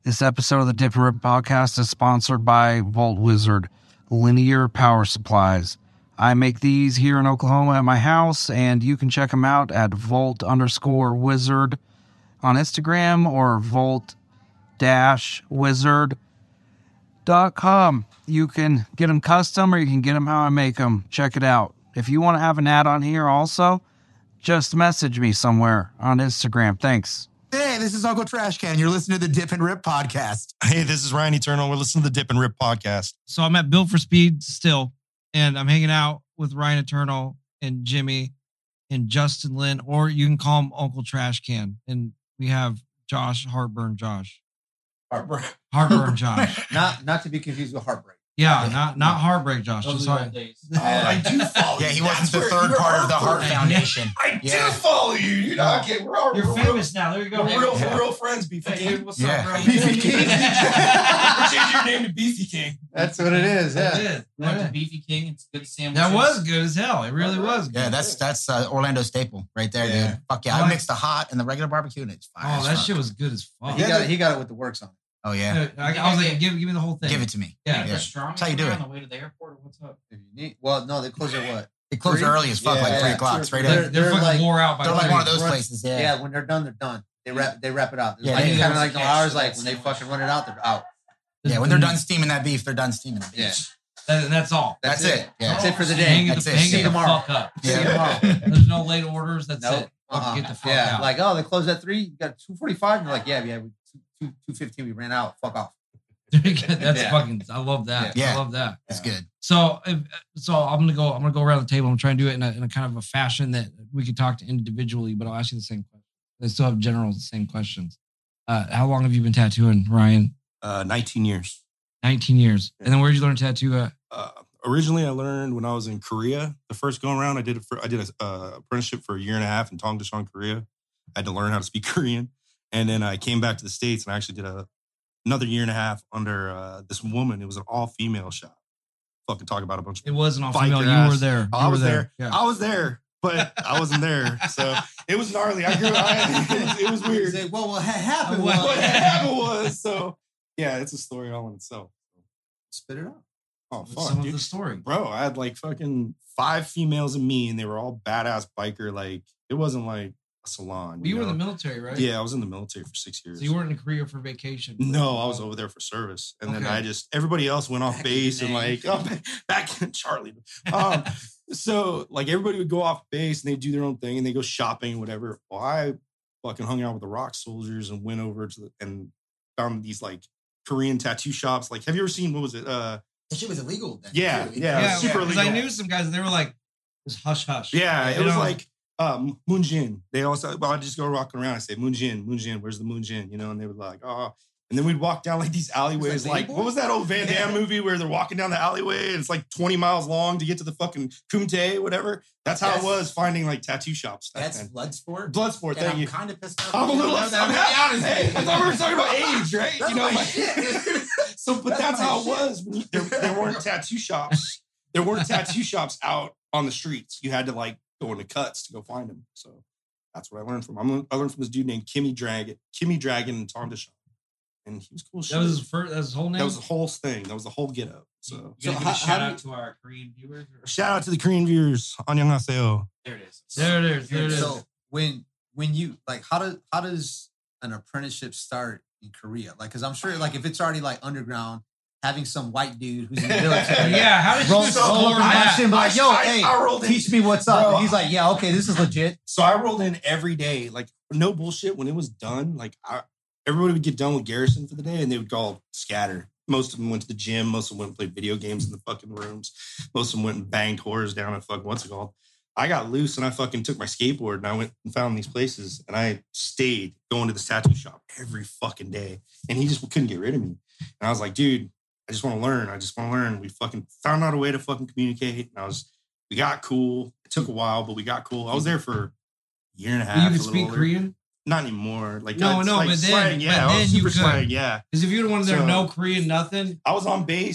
This episode of the Dip and Rip podcast is sponsored by Volt Wizard Linear Power Supplies. I make these here in Oklahoma at my house, and you can check them out at Volt_Wizard on Instagram or Volt-Wizard.com. You can get them custom or you can get them how I make them. Check it out. If you want to have an ad on here also, just message me somewhere on Instagram. Thanks. Hey, this is Uncle Trash Can. You're listening to the Dip and Rip podcast. Hey, this is Ryan Eternal. We're listening to the Dip and Rip podcast. So I'm at Built for Speed still, and I'm hanging out with Ryan Eternal and Jimmy and Justin Lynn, or you can call him Uncle Trash Can. And we have Josh Heartburn Josh. Heartburn Josh. Not to be confused with Heartbreak. Yeah, not Heartbreak Josh. Sorry. I do follow you. Yeah, he wasn't the third part of the Heart Foundation. I do follow you. You're not kidding. You're famous now. There you go. We're real friends, Beefy King. What's up, bro? Beefy King. Change your name to Beefy King. That's what it is. Yeah. That is. Went to Beefy King. It's good sandwiches. That was good as hell. It really was good. Yeah, that's Orlando staple right there, dude. Fuck yeah. I mixed the hot and the regular barbecue and it's fire. Oh, that shit was good as fuck. He got it with the works on it. Oh, yeah. I was like, give me the whole thing. Give it to me. Yeah. That's how you do it. On the way to the airport, or what's up? If you need, well, no, they close at what? It closed early as fuck, like 3 o'clock. Straight up. They're fucking like, wore out by They're like 3. one of those places. Yeah. Yeah, when they're done, they're done. They wrap it out. Yeah, Like, they- kind of like no catch hours. that Like when they sandwich. fucking run it out, they're out. Yeah, when they're done steaming that beef, they're done steaming the beef. Yeah. And that's all. That's it. Yeah. That's it for the Hang day. it That's the, it. hang See it you the tomorrow. fuck up. See you Yeah. tomorrow. There's no late orders. That's Nope. it. Fucking get the fuck Yeah, out. like they closed at 3. You got 2:45. And you're like, yeah, 2:15. We ran out. Fuck off. That's Yeah. fucking. I love that. Yeah. I love that. It's good. So I'm gonna go around the table. I'm trying to do it in a kind of a fashion that we could talk to individually, but I'll ask you the same question. I still have the same questions. How long have you been tattooing, Ryan? 19 years. 19 years. And then where did you learn to tattoo? Originally, I learned when I was in Korea. The first go around, I did an apprenticeship for a year and a half in Tongdeshan, Korea. I had to learn how to speak Korean. And then I came back to the States and I actually did another year and a half under this woman. It was an all-female shop. Fucking talk about a bunch of It wasn't all Bike female. your You ass. were there. I was there. Yeah. I was there, but I wasn't there. So it was gnarly. It was weird. Say, well, what happened? What happened was, so yeah, it's a story all in itself. Spit it out. Oh, What's fuck, some of dude. the story? Bro, I had like fucking 5 females and me, and they were all badass biker. Like, it wasn't like a salon. Well, you were in the know? military, right? Yeah, I was in the military for 6 years. So you weren't in Korea for vacation? No, I was over there for service. And then Okay. everybody else went off base and like, back in Charlie. So like everybody would go off base and they do their own thing and they go shopping and whatever. Well, I fucking hung out with the Rock Soldiers and went over and found these like Korean tattoo shops. Like, have you ever seen, what was it? That shit was illegal then. Yeah, too. yeah. Yeah, super because I illegal. knew some guys and they were like, it was hush hush. Yeah, it You was know? like Moonjin. They also, I'd just go rocking around. I say, Moonjin, where's the Moonjin? You know, and they would like, oh. And then we'd walk down like these alleyways. Like, what was that old Van Damme movie where they're walking down the alleyway and it's like 20 miles long to get to the fucking Kumte, whatever? That's how it was finding like tattoo shops. That's Bloodsport. Bloodsport, And thank I'm you. kind of pissed off. I'm a little I'm upset. Hey, I thought we were talking about age, right? That's You know, my like, shit. so, but that's my how it shit. was. When there weren't tattoo shops. There weren't tattoo shops out on the streets. You had to like go into cuts to go find them. So that's what I learned from. I learned from this dude named Kimmy Dragon in Tongdeshan. And he was cool as shit. That was his first. That was his whole name. That was the whole thing. That was the whole get up. So You gonna give how- a shout how out to our Korean viewers? Or? shout out to the Korean viewers. Annyeonghaseyo. There it is. There it is. There it is. So when you like, how does an apprenticeship start in Korea? Like, because I'm sure, like, if it's already like underground, having some white dude who's in the military, Yeah, how did you roll get up over my that? shit and be like, yo, hey, I rolled in. teach me what's up. Bro, And he's like, yeah, okay, this is legit. So I rolled in every day, like no bullshit. When it was done, like everybody would get done with Garrison for the day and they would go scatter. Most of them went to the gym. Most of them went and played video games in the fucking rooms. Most of them went and banged whores down at fucking, what's it called? I got loose and I fucking took my skateboard and I went and found these places and I stayed going to this tattoo shop every fucking day. And he just couldn't get rid of me. And I was like, dude, I just want to learn. I just want to learn. We fucking found out a way to fucking communicate. And we got cool. It took a while, but we got cool. I was there for a year and a half. You a could little speak older. Korean? Not anymore. Like No, it's no, like but then- slang, yeah, but I was then you super could. slang, yeah. Because if you'd have wanted there So- no Korean, nothing. I was on base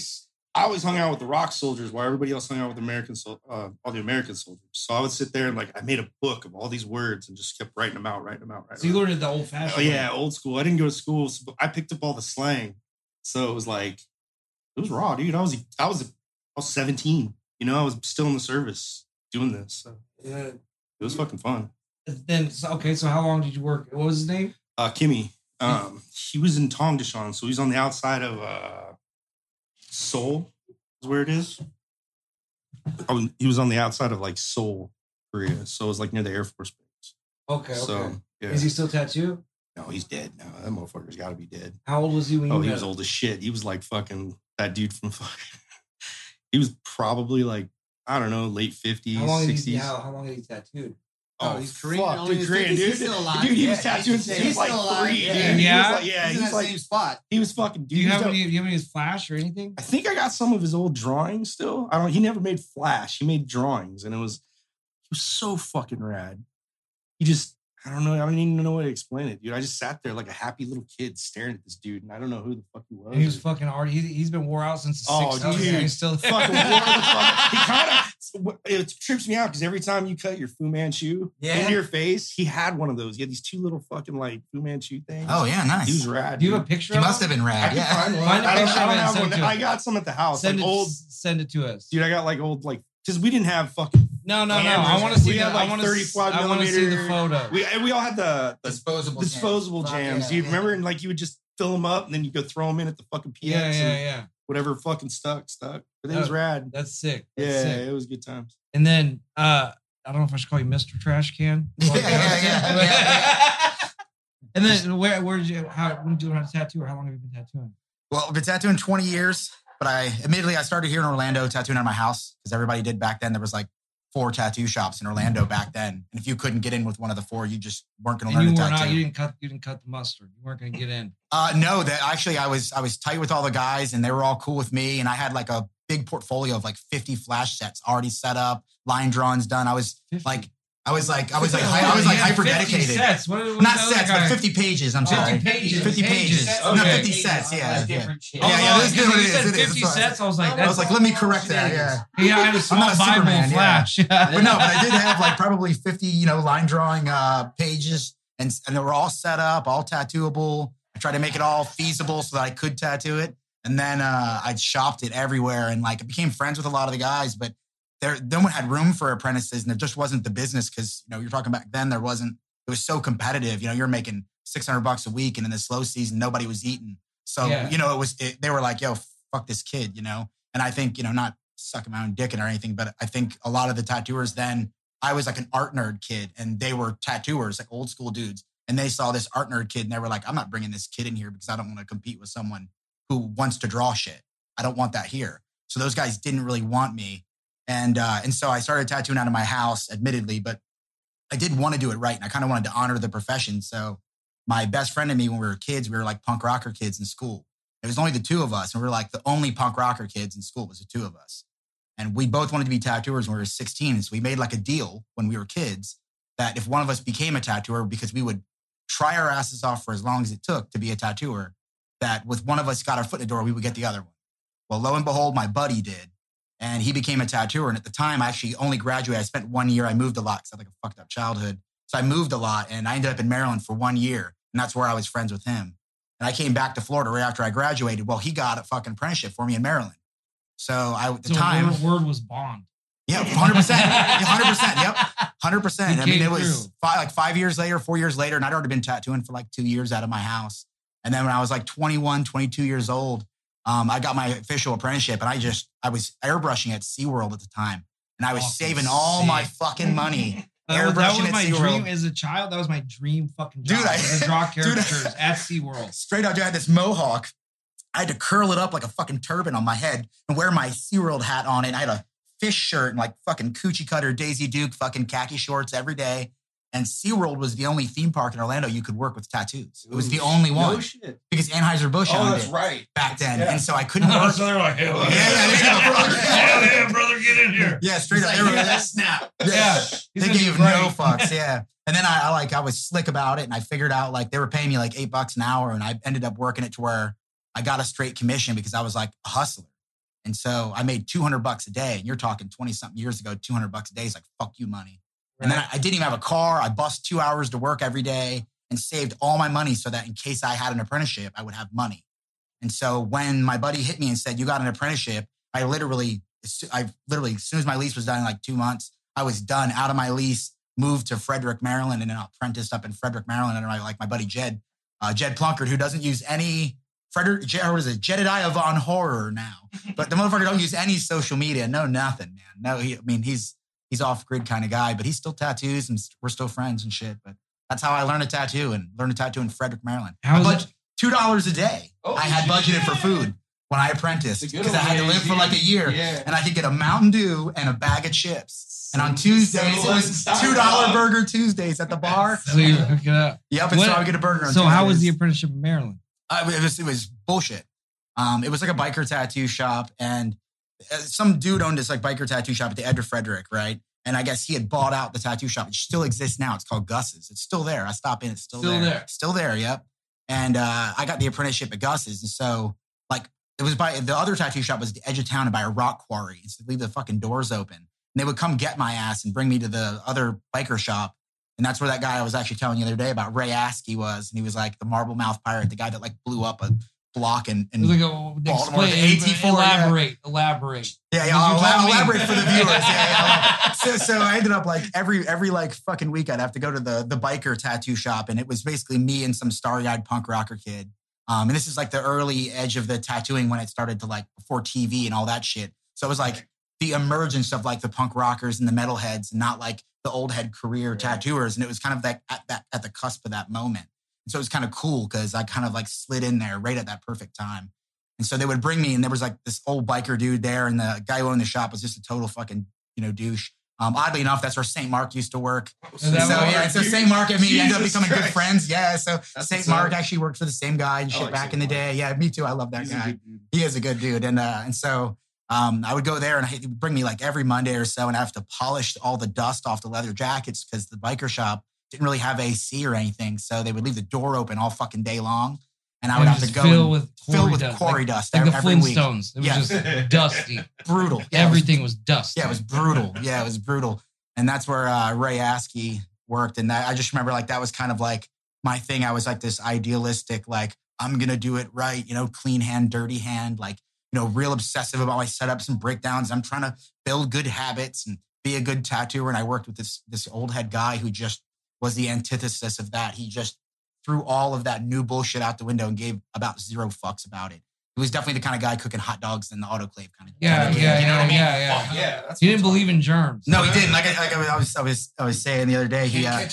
I always hung out with the rock soldiers while everybody else hung out with all the American soldiers. So I would sit there and like I made a book of all these words and just kept writing them out. So you learned it the old fashioned. Oh yeah, old school. I didn't go to school, so I picked up all the slang. So it was like it was raw, dude. I was 17. You know, I was still in the service doing this. So Yeah. it was fucking fun. Then so how long did you work? What was his name? Kimmy. He was in Tongdeshan, so he's on the outside of Seoul, is where it is. He was on the outside of like Seoul, Korea. So it was like near the Air Force Base. Okay. So yeah. Is he still tattooed? No, he's dead now. That motherfucker's got to be dead. How old was he when you Oh, met he was him? old as shit. He was like fucking that dude from fucking. He was probably like, I don't know, late 50s, How long 60s. how long had he tattooed? Oh, he's Korean. Fuck, Only dude, in Korean, his 50s, dude. he's still alive. Dude, he was Yeah, tattooing he's since he was like still alive. 3. Yeah. Dude. Yeah? He was He's in that like, same spot. he was fucking. Do you he have was any? Do you have any of his flash or anything? I think I got some of his old drawings still. He never made flash. He made drawings, and he was so fucking rad. I don't know. I don't even know what to explain it, dude. I just sat there like a happy little kid staring at this dude, and I don't know who the fuck he was. And he was fucking hard. He's been wore out since the Oh, 60s. dude. And he's still fucking wore the fuck. He kind of it trips me out because every time you cut your Fu Manchu into your face, he had one of those. He had these 2 little fucking like Fu Manchu things. Oh yeah, nice. He was rad. Do you have a dude. picture He of must him? have been I rad. can Yeah. find one. Find a I don't picture of it and have send one. it to I us. got some at the house. Send like it. old, Send it to us. dude. I got like old like because we didn't have fucking. No. cameras. I want to see. We had, like, I want 35 to see the millimeter. photo. We all had the Disposable. jams. Yeah, You yeah. remember, and like you would just fill them up, and then you go throw them in at the fucking PX. and whatever fucking stuck. But it was rad. That's sick. That's Yeah, sick. it was good times. And then I don't know if I should call you Mr. Trash Can. Yeah. And then where did you when did you learn how to tattoo, or how long have you been tattooing? Well, I've been tattooing 20 years, but I started here in Orlando tattooing out of my house because everybody did back then. There was like 4 tattoo shops in Orlando back then. And if you couldn't get in with one of the 4, you just weren't going to And learn you to were tattoo. not. You didn't cut the mustard. You weren't going to get in. No, that actually I was tight with all the guys and they were all cool with me. And I had like a big portfolio of like 50 flash sets already set up, line drawings done. I was 50. like hyper dedicated. Sets. What Not sets, but 50 pages. I'm sorry. 50 pages. Okay. No, 50 sets. Yeah. Different shit. Yeah, this is what You it is. said It is. 50 That's sets. I was like, I was like, let me correct that. Yeah. Yeah, I had a I'm small not a Bible Superman, flash. But no, but I did have like probably 50, line drawing pages and they were all set up, all tattooable. I tried to make it all feasible so that I could tattoo it. And then I shopped it everywhere and like I became friends with a lot of the guys, but no one had room for apprentices and there just wasn't the business because, you're talking back then, it was so competitive. You're making $600 a week and in the slow season, nobody was eating. So, Yeah. they were like, yo, fuck this kid, And I think, not sucking my own dick in or anything, but I think a lot of the tattooers then, I was like an art nerd kid and they were tattooers, like old school dudes. And they saw this art nerd kid and they were like, I'm not bringing this kid in here because I don't want to compete with someone who wants to draw shit. I don't want that here. So those guys didn't really want me. And so I started tattooing out of my house, admittedly, but I did want to do it right. And I kind of wanted to honor the profession. So my best friend and me, when we were kids, we were like punk rocker kids in school. It was only the 2 of us. And we were like the only punk rocker kids in school was the 2 of us. And we both wanted to be tattooers when we were 16. And so we made like a deal when we were kids that if one of us became a tattooer, because we would try our asses off for as long as it took to be a tattooer, that with one of us got our foot in the door, we would get the other one. Well, lo and behold, my buddy did. And he became a tattooer. And at the time, I actually only graduated. I spent 1 year. I moved a lot because I had like a fucked up childhood. So I moved a lot and I ended up in Maryland for 1 year. And that's where I was friends with him. And I came back to Florida right after I graduated. Well, he got a fucking apprenticeship for me in Maryland. So at the time. word was bond. Yeah, 100%. 100%. Yep. 100%. I mean, it was 5 years later, 4 years later, and I'd already been tattooing for like 2 years out of my house. And then when I was like 21, 22 years old, I got my official apprenticeship and I was airbrushing at SeaWorld at the time. And I was saving all my fucking money. That Airbrushing was at my SeaWorld. dream as a child. That was my dream fucking job. Dude, I- to draw characters Dude, at SeaWorld. Straight out, I had this mohawk. I had to curl it up like a fucking turban on my head and wear my SeaWorld hat on it. And I had a fish shirt and like fucking coochie cutter, Daisy Duke, fucking khaki shorts every day. And SeaWorld was the only theme park in Orlando you could work with tattoos. It was the only one. No shit. Because Anheuser-Busch owned it right. back then. Yeah. And so I couldn't work. So they're like, hell Yeah, brother, get in here. Yeah, straight up. Like, They were- yeah, that snap. Yeah. He's They gonna be gave great. no fucks, yeah. And then I was slick about it and I figured out like they were paying me like $8 an hour and I ended up working it to where I got a straight commission because I was like a hustler. And so I made $200 a day. And you're talking 20 something years ago, $200 a day is like, fuck you money. And then I didn't even have a car. I bust 2 hours to work every day and saved all my money so that in case I had an apprenticeship, I would have money. And so when my buddy hit me and said, you got an apprenticeship, I literally, as soon as my lease was done in like 2 months, I was done out of my lease, moved to Frederick, Maryland, and then apprenticed up in Frederick, Maryland. And my buddy Jed Plunkard, who doesn't use any Jedediah Von Horror now. But the motherfucker don't use any social media, no nothing, man. No, he's off grid kind of guy, but he still tattoos and we're still friends and shit. But that's how I learned a tattoo in Frederick, Maryland. $2 a day. I had budgeted for food when I apprenticed because I had to live for like a year, and I could get a Mountain Dew and a bag of chips. And on Tuesdays, it was $2 Burger Tuesdays at the bar. So you hook it up. Yep, and so I would get a burger on So Tuesdays. how was the apprenticeship in Maryland? It was bullshit. It was like a biker tattoo shop, and some dude owned this like biker tattoo shop at the edge of Frederick, right? And I guess he had bought out the tattoo shop. It still exists now. It's called Gus's. It's still there. I stop in. It's still there. Still there. Yep. And I got the apprenticeship at Gus's, and so like it was by the other tattoo shop was at the edge of town and by a rock quarry. And so leave the fucking doors open, and they would come get my ass and bring me to the other biker shop. And that's where that guy I was actually telling you the other day about, Ray Askey, was. And he was like the Marble Mouth Pirate, the guy that like blew up a block in Baltimore. Elaborate. Yeah, I'll elaborate for the viewers. Yeah. So I ended up like every like fucking week I'd have to go to the biker tattoo shop, and it was basically me and some starry-eyed punk rocker kid. And this is like the early edge of the tattooing when it started to like before TV and all that shit. So it was like the emergence of like the punk rockers and the metalheads, and not like the old head career tattooers. And it was kind of like at the cusp of that moment. And so it was kind of cool because I kind of like slid in there right at that perfect time. And so they would bring me, and there was like this old biker dude there, and the guy who owned the shop was just a total fucking, douche. Oddly enough, that's where St. Mark used to work. So St. Mark and me ended up becoming good friends. Yeah, so St. Mark actually worked for the same guy and shit back in the day. Yeah, me too. I love that guy. He is a good dude. And so I would go there, and he would bring me like every Monday or so, and I have to polish all the dust off the leather jackets because the biker shop didn't really have AC or anything. So they would leave the door open all fucking day long. And I would have to go fill with quarry dust like every the week. Flintstones. It was just dusty. Brutal. Yeah, everything was dusty. Yeah, it was brutal. Yeah, it was brutal. And that's where Ray Askey worked. And I just remember like that was kind of like my thing. I was like this idealistic, like, I'm going to do it right. Clean hand, dirty hand, like, real obsessive about my setups and breakdowns. I'm trying to build good habits and be a good tattooer. And I worked with this old head guy who just was the antithesis of that. He just threw all of that new bullshit out the window and gave about zero fucks about it. He was definitely the kind of guy cooking hot dogs in the autoclave kind of. Yeah. You know what I mean? Yeah. He didn't believe in germs. No, he didn't. Like I was saying the other day, I'm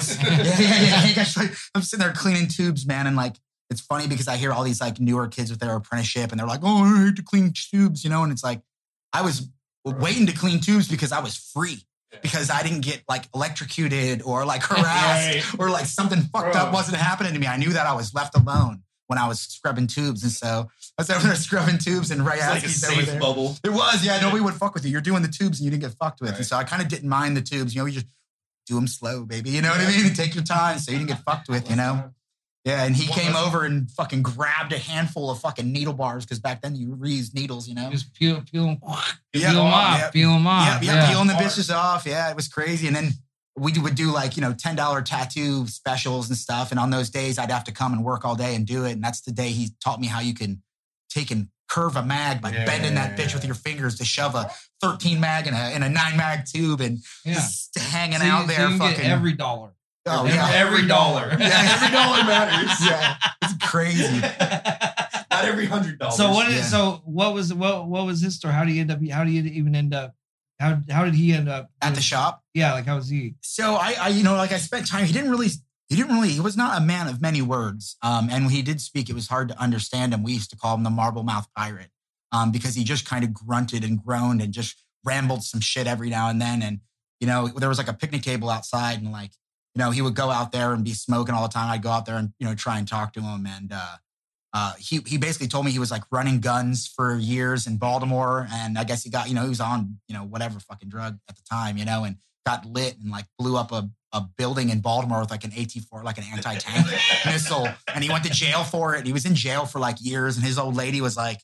sitting there cleaning tubes, man, and like it's funny because I hear all these like newer kids with their apprenticeship, and they're like, "Oh, I hate to clean tubes," and it's like I was waiting to clean tubes because I was free. Because I didn't get like electrocuted or like harassed or like something fucked up wasn't happening to me. I knew that I was left alone when I was scrubbing tubes. And so I was over there scrubbing tubes, and Ray Askey's over there. Bubble. It was, yeah. Nobody would fuck with you. You're doing the tubes and you didn't get fucked with. Right. And so I kind of didn't mind the tubes. You just do them slow, baby. You know what I mean? And take your time so you didn't get fucked with, Yeah, and he came over and fucking grabbed a handful of fucking needle bars because back then you reused needles, Just peel them off. Yeah, peeling the bitches off. Yeah, it was crazy. And then we would do like, $10 tattoo specials and stuff. And on those days, I'd have to come and work all day and do it. And that's the day he taught me how you can take and curve a mag by bending that bitch with your fingers to shove a 13 mag in a 9 mag tube and just hanging out there. So you fucking get every dollar. Oh, yeah. Every dollar. Yeah, every dollar matters. Yeah, it's crazy. Not every $100. So what was his story? How did he end up? How did he end up At the shop? Yeah, like how was he? So I spent time. He was not a man of many words. And when he did speak, it was hard to understand him. We used to call him the Marble Mouth Pirate because he just kind of grunted and groaned and just rambled some shit every now and then. And, there was like a picnic table outside, and like, he would go out there and be smoking all the time. I'd go out there and, try and talk to him. And he basically told me he was like running guns for years in Baltimore. And I guess he got, he was on, whatever fucking drug at the time, and got lit and like blew up a building in Baltimore with like an AT-4, like an anti-tank missile. And he went to jail for it. He was in jail for like years. And his old lady was like,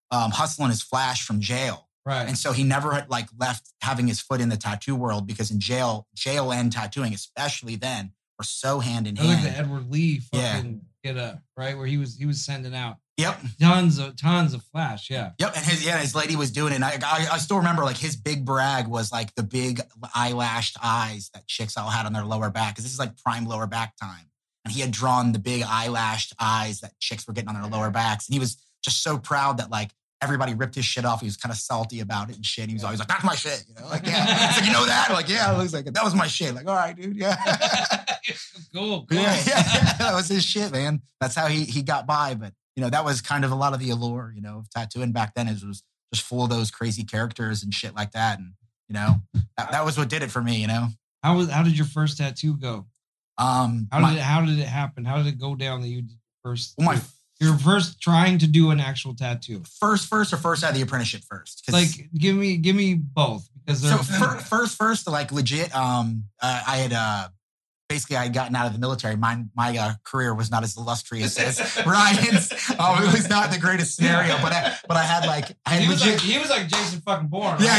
hustling his Flash from jail. Right. And so he never had like left having his foot in the tattoo world because in jail and tattooing, especially then, were so hand in I like hand. the Edward Lee Yeah. fucking get up, right? Where he was sending out Yep. tons of Flash. Yeah. Yep. And his lady was doing it. And I still remember like his big brag was like the big eyelashed eyes that chicks all had on their lower back. Cause this is like prime lower back time. And he had drawn the big eyelashed eyes that chicks were getting on their lower backs. And he was just so proud that like everybody ripped his shit off. He was kind of salty about it and shit. He was always like, that's my shit. You know, like, yeah. He's like, you know that? Like, yeah. I was like, that was my shit. Like, all right, dude. Yeah. Cool. Yeah, yeah. That was his shit, man. That's how he got by. But, you know, that was kind of a lot of the allure, you know, of tattooing back then. It was just full of those crazy characters and shit like that. And, you know, that was what did it for me, you know? How did your first tattoo go? How did it happen? How did it go down that you did first? Well, your first trying to do an actual tattoo. First out of the apprenticeship first. Like, give me both because so first, like legit. I had basically I had gotten out of the military. My career was not as illustrious as Ryan's. It was not the greatest scenario, but I had he legit. was like Jason fucking Bourne. Yeah, right?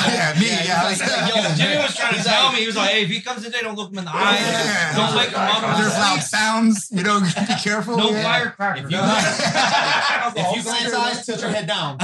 yeah, Jimmy was trying to tell me. He was like, "Hey, if he comes today, don't look him in the eye. Yeah. Don't wake him up. There's loud sounds. You know, be careful. No yeah. firecracker. If you glance eyes, tilt your head down.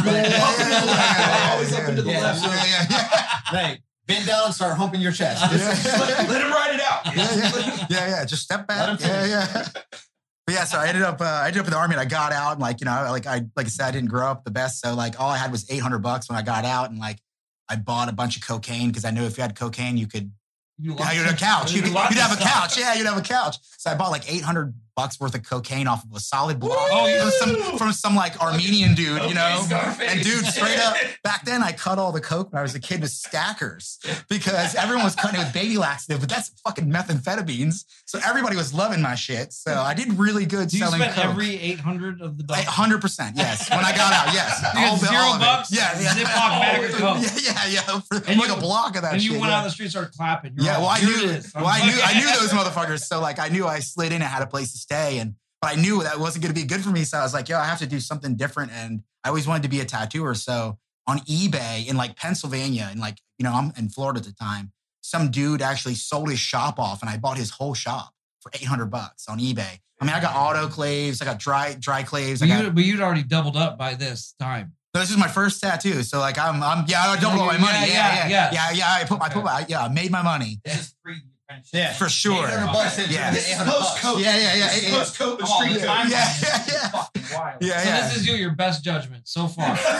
Always up into the Yeah. left. Hey, bend down and start humping your chest. Let him ride it out. Yeah. Just step Let him back. finish. Yeah. But yeah, so I ended up in the Army and I got out and like, you know, like I said, I didn't grow up the best. So like all I had was $800 when I got out and like I bought a bunch of cocaine because I knew if you had cocaine, you could you'd have a couch. You'd have a couch. Yeah, you'd have a couch. So I bought like $800 worth of cocaine off of a solid block from some like Armenian dude, you know. And dude, straight up, back then I cut all the coke when I was a kid with stackers because everyone was cutting it with baby laxative, but that's fucking methamphetamines. So everybody was loving my shit. So I did really good You selling spent coke. every 800 of the dollars. 100%, yes. When I got out, yes. You got $0? Yeah. Ziploc bag of coke. Yeah. For And like you- a block of that And shit. you went yeah. out on the street, started clapping. You're Yeah, all, well, I "Here knew. it is." Well, I knew those motherfuckers. So like, I knew I slid in and had a place to stay, but I knew that wasn't going to be good for me. So I was like, yo, I have to do something different. And I always wanted to be a tattooer. So on eBay in like Pennsylvania, and like, you know, I'm in Florida at the time. Some dude actually sold his shop off, and I bought his whole shop for $800 on eBay. I mean, I got autoclaves, I got dry claves. But you'd already doubled up by this time. This is my first tattoo, so like I doubled all my money. Yeah. I made my money This is pre apprenticeship. Yeah. for sure. $800 Yeah. This is $800. Yeah. Post-COVID Come on, street the code. time Yeah. is fucking wild. Yeah, So yeah. this is your best judgment so far. Here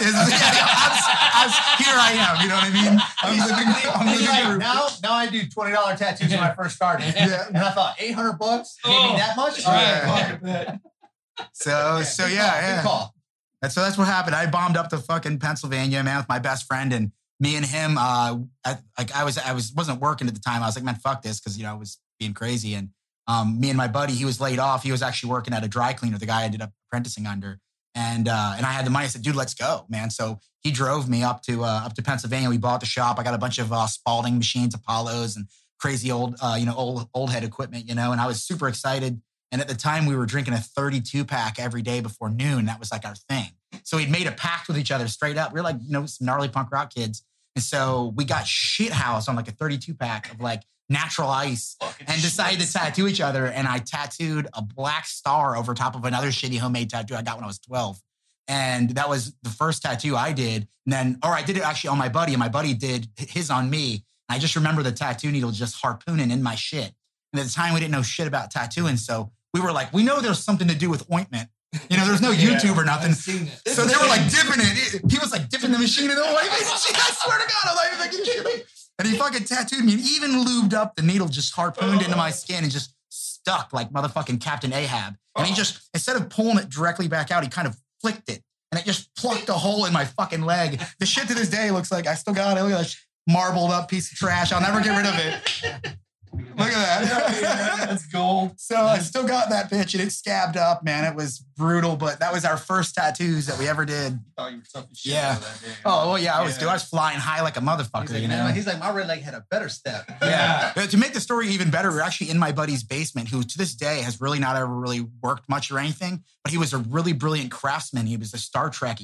I am. You know what I mean? I'm He's living like, proof. now I do $20 tattoos when I first started. Yeah. And I thought, $800? Gave me that much? Right. Yeah. So yeah. Good call. That's what happened. I bombed up to fucking Pennsylvania, man, with my best friend, and me and him. I wasn't working at the time. I was like, man, fuck this, because you know I was being crazy. And me and my buddy, he was laid off. He was actually working at a dry cleaner. The guy I ended up apprenticing under, and I had the money. I said, dude, let's go, man. So he drove me up to Pennsylvania. We bought the shop. I got a bunch of Spalding machines, Apollos, and crazy old old head equipment, you know. And I was super excited. And at the time, we were drinking a 32 pack every day before noon. That was like our thing. So we'd made a pact with each other straight up. We were like, you know, some gnarly punk rock kids. And so we got shit housed on like a 32 pack of like natural ice and decided to tattoo each other. And I tattooed a black star over top of another shitty homemade tattoo I got when I was 12. And that was the first tattoo I did. And then, or I did it actually on my buddy, and my buddy did his on me. And I just remember the tattoo needle just harpooning in my shit. And at the time, we didn't know shit about tattooing. So we were like, we know there's something to do with ointment. You know, there's no YouTube or nothing. I've seen it. So they were like dipping it. He was like dipping the machine in the ointment. I swear to God, I'm like, fucking kidding me. And he fucking tattooed me and even lubed up the needle, just harpooned into my skin and just stuck like motherfucking Captain Ahab. And he just, instead of pulling it directly back out, he kind of flicked it. And it just plucked a hole in my fucking leg. The shit to this day looks like I still got it. Look at that marbled up piece of trash. I'll never get rid of it. Look at that. That's gold. So I still got that bitch and it scabbed up, man. It was brutal, but that was our first tattoos that we ever did. Thought you were something shit Yeah. out of that day. Oh, well, yeah, I was, Yeah. dude. I was flying high like a motherfucker, He's like, you know? he's like, my red leg had a better step. Yeah. To make the story even better, we're actually in my buddy's basement, who to this day has really not ever really worked much or anything, but he was a really brilliant craftsman. He was a Star Trekkie.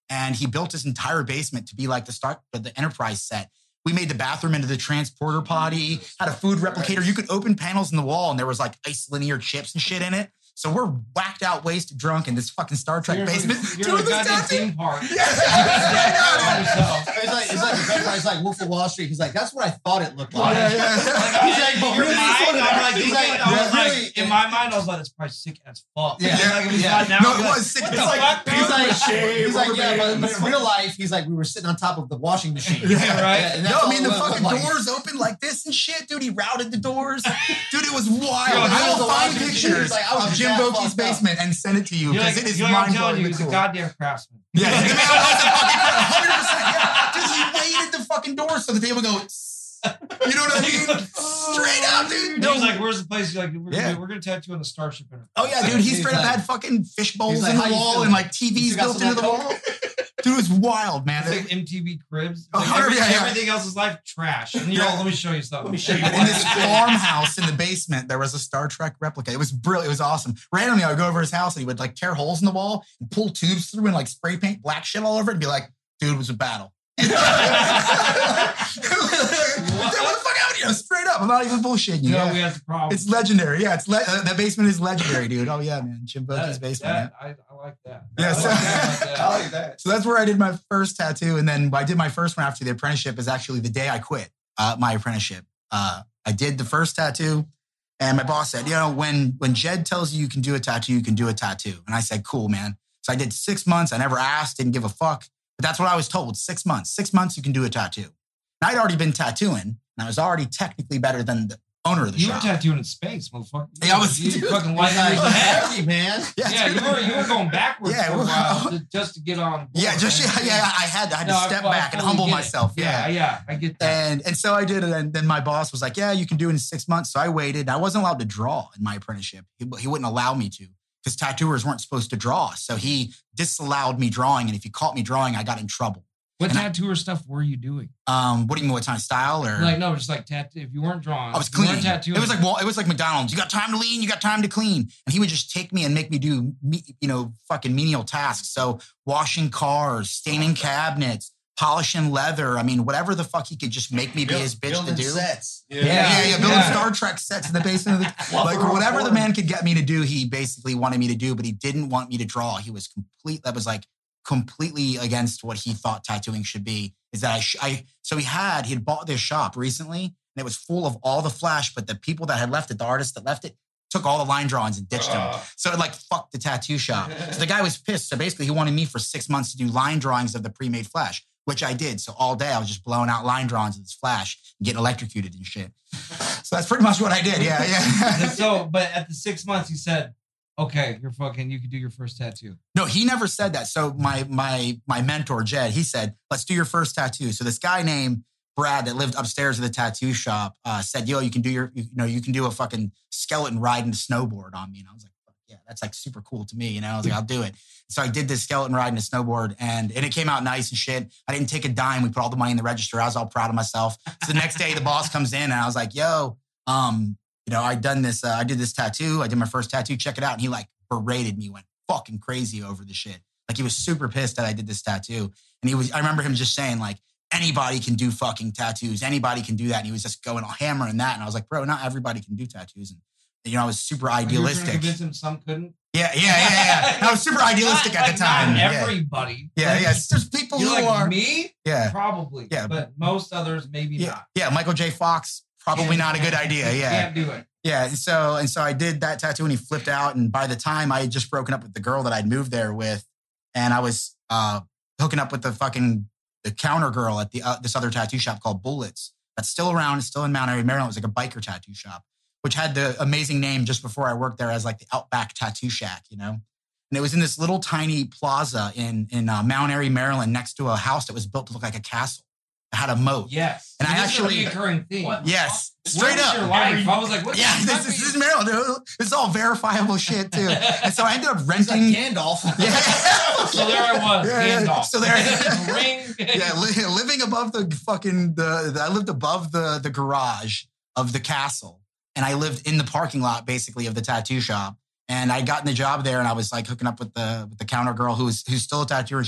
and he built his entire basement to be like the Enterprise set. We made the bathroom into the transporter potty, had a food replicator. You could open panels in the wall and there was like ice linear chips and shit in it. So we're whacked out, wasted, drunk in this fucking Star Trek basement. You're a goddamn theme park. It's like the best part. It's like Wolf of Wall Street. He's like, that's what I thought it looked like. He's like, but really, In my mind, I was like, it's probably sick as fuck. Yeah. Like, if it's Yeah. not now, No, you're it like, was sick. what It's the like- fuck, dude? he's like, yeah, but in real life, he's like, we were sitting on top of the washing machine. Yeah, right. And that's No, I all mean, the it looked fucking like. doors open like this and shit. Dude, he routed the doors. Dude, it was wild. You're like, I will the find washing machine. pictures He's like, I was of Jim that Boki's fucked up. basement and send it to you You're because like, it is I'm telling you, mind-blowingly he's a cool. goddamn craftsman. Yeah, he was a fucking 100%. Yeah, dude, he weighted the fucking door so that they would go. You know what I mean? Straight up, dude. He was like, where's the place? He's like, Yeah. we're gonna tattoo on the Starship Enterprise. Oh yeah, dude. He He's straight up like- had fucking fish bowls he's like, in the how you wall feeling? and like You TVs got built some into the of that wall. Dude, it was wild, man. It's like MTV Cribs. Oh, Like, yeah, yeah. Everything else is life trash. And you're Yeah. like, let me show you something. Let me show you In this farmhouse in the basement, there was a Star Trek replica. It was brilliant. It was awesome. Randomly, I would go over his house and he would like tear holes in the wall and pull tubes through and like spray paint black shit all over it and be like, dude, it was a battle. What the fuck happened? You know, straight up. I'm not even bullshitting you. You know, Yeah. we had the problem. It's legendary. Yeah, that basement is legendary, dude. Oh yeah, man. Jim Boki's basement. man. I like that. Yeah, I so- like that. I like that. So that's where I did my first tattoo. And then I did my first one after the apprenticeship is actually the day I quit my apprenticeship. I did the first tattoo and my boss said, you know, when Jed tells you can do a tattoo, you can do a tattoo. And I said, cool, man. So I did 6 months. I never asked, didn't give a fuck. But that's what I was told. 6 months. 6 months, you can do a tattoo. And I'd already been tattooing and I was already technically better than the owner of the You were shop. tattooing in space, motherfucker. Yeah, I was- You dude. fucking He's light like, years ahead. happy, man. Yeah, you were going backwards Yeah, for a well, while just to get on. Board, Yeah, just man. I had to No, step I back and fully humble get it. myself. Yeah, I get that. And so I did it. And then my boss was like, yeah, you can do it in 6 months. So I waited. I wasn't allowed to draw in my apprenticeship. He wouldn't allow me to because tattooers weren't supposed to draw. So he disallowed me drawing. And if he caught me drawing, I got in trouble. What and tattooer stuff were you doing? What do you mean? What kind of style or? Like, no, just like tattoo. If you weren't drawing, I was if you weren't clean. tattooing. It was like McDonald's. You got time to lean, you got time to clean. And he would just take me and make me do, fucking menial tasks. So washing cars, staining cabinets, polishing leather. I mean, whatever the fuck he could just make me be his bitch to Building do. sets. Yeah, building Star Trek sets in the basement of the like whatever the man could get me to do, he basically wanted me to do, but he didn't want me to draw. He was completely against what he thought tattooing should be. Is that so he had bought this shop recently and it was full of all the flash, but the people that had left it, the artists that left it, took all the line drawings and ditched them. So it like fucked the tattoo shop. So the guy was pissed. So basically he wanted me for 6 months to do line drawings of the pre-made flash, which I did. So all day I was just blowing out line drawings of this flash and getting electrocuted and shit. So that's pretty much what I did. Yeah. So, but at the 6 months, he said, okay, you can do your first tattoo. No, he never said that. So my mentor, Jed, he said, let's do your first tattoo. So this guy named Brad that lived upstairs of the tattoo shop said, yo, you can do a fucking skeleton riding a snowboard on me. And I was like, fuck yeah, that's like super cool to me. I was like, I'll do it. So I did this skeleton riding a snowboard and it came out nice and shit. I didn't take a dime. We put all the money in the register. I was all proud of myself. So the next day the boss comes in and I was like, yo, I did this tattoo. I did my first tattoo. Check it out. And he like berated me, went fucking crazy over the shit. Like he was super pissed that I did this tattoo. And I remember him just saying like, anybody can do fucking tattoos. Anybody can do that. And he was just going on hammering that. And I was like, bro, not everybody can do tattoos. And I was super You were trying to idealistic. convince him some couldn't. Yeah. I was super idealistic at the time. Not Yeah. everybody. Yeah. There's people You're who like are. me? Yeah. Probably. Yeah. But most others, maybe Yeah. not. Yeah. Michael J. Fox, probably not a good idea. Yeah. Can't do it. Yeah, and so I did that tattoo and he flipped out. And by the time I had just broken up with the girl that I'd moved there with, and I was hooking up with the counter girl at this other tattoo shop called Bullets. That's still around. It's still in Mount Airy, Maryland. It was like a biker tattoo shop, which had the amazing name just before I worked there as like the Outback Tattoo Shack, And it was in this little tiny plaza in Mount Airy, Maryland, next to a house that was built to look like a castle. It had a moat. Yes. And I This is a actually- reoccurring theme. Yes, What straight was up. your life? I was like, what Yeah, the fuck this are is you- Maryland. This is all verifiable shit too. And so I ended up He's like renting. Gandalf. Yeah. So there I was, Yeah. Gandalf. So there- Ring. Yeah, living above the fucking I lived above the garage of the castle, and I lived in the parking lot basically of the tattoo shop. And I'd gotten the job there, and I was like hooking up with the counter girl who's still a tattooer. She's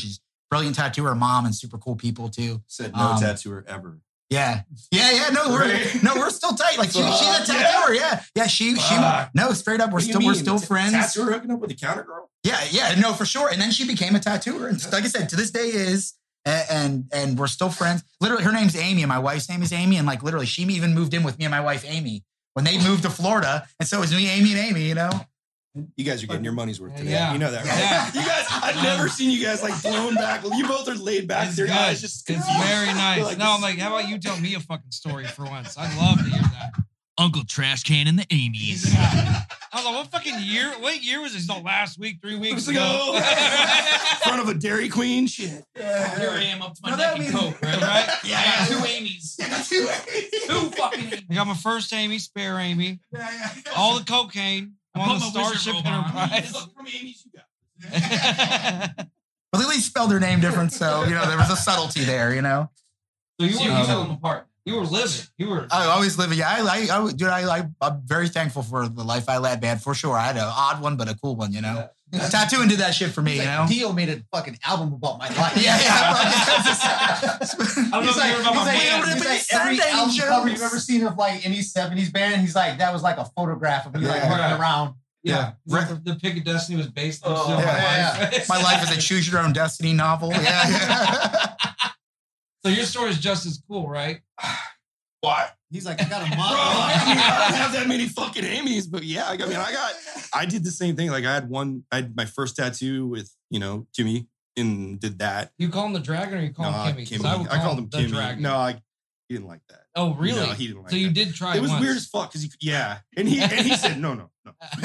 brilliant tattooer, mom, and super cool people too. Said no tattooer ever. Yeah. No, we're still tight. Like she's a tattooer. Yeah. She no, straight up, we're still friends. Tattooer hooking up with a counter girl? Yeah, no, for sure. And then she became a tattooer. And like I said, to this day is, and we're still friends. Literally, her name's Amy, and my wife's name is Amy. And like literally, she even moved in with me and my wife Amy when they moved to Florida. And so it was me, Amy, and Amy, you know. You guys are getting your money's worth today. Yeah. You know that, right? Yeah. You guys, I've never seen you guys like thrown back. You both are laid back. It's Their good. eyes just It's very nice. Like, No, I'm like, how about you tell me a fucking story for once? I'd love to hear that. Uncle Trash Can and the Amy's. I was like, what fucking year? What year was this? No, last week, 3 weeks ago. in front of a Dairy Queen. Shit. Here I am up to my neck in Coke, right? Right? Yeah, I got 2 Amy's. Two fucking Amy's. I got my first Amy, spare Amy. All the cocaine. I'm on the Starship Enterprise. From Amy's you got. But at least spelled her name different, so you know there was a subtlety there, you know. So you You were tell them apart. You were living. You were. I always live. Yeah, I'm very thankful for the life I led, man. For sure, I had an odd one, but a cool one, you know. Tattooing did that shit for me, He's you like, know. Dio made a fucking album about my life. Yeah. I don't know He's if like, you heard about my he's band. like every album cover you've ever seen of like any 70s band, he's like, that was like a photograph of me like Yeah. running around. Yeah. The Pick of Destiny was based on yeah. My life is a choose your own destiny novel. Yeah. So your story is just as cool, right? Why? He's like, I got a Bro, model. I don't have that many fucking Amy's, but yeah, I did the same thing. Like I had my first tattoo with, Kimmy and did that. You call him the Dragon or you call him Kimmy? 'Cause Kimmy. would I called him the Kimmy. Dragon. No, he didn't like that. Oh, really? No, he didn't like So you that. did try It was once. weird as fuck because and he said no. I'm like, oh fuck.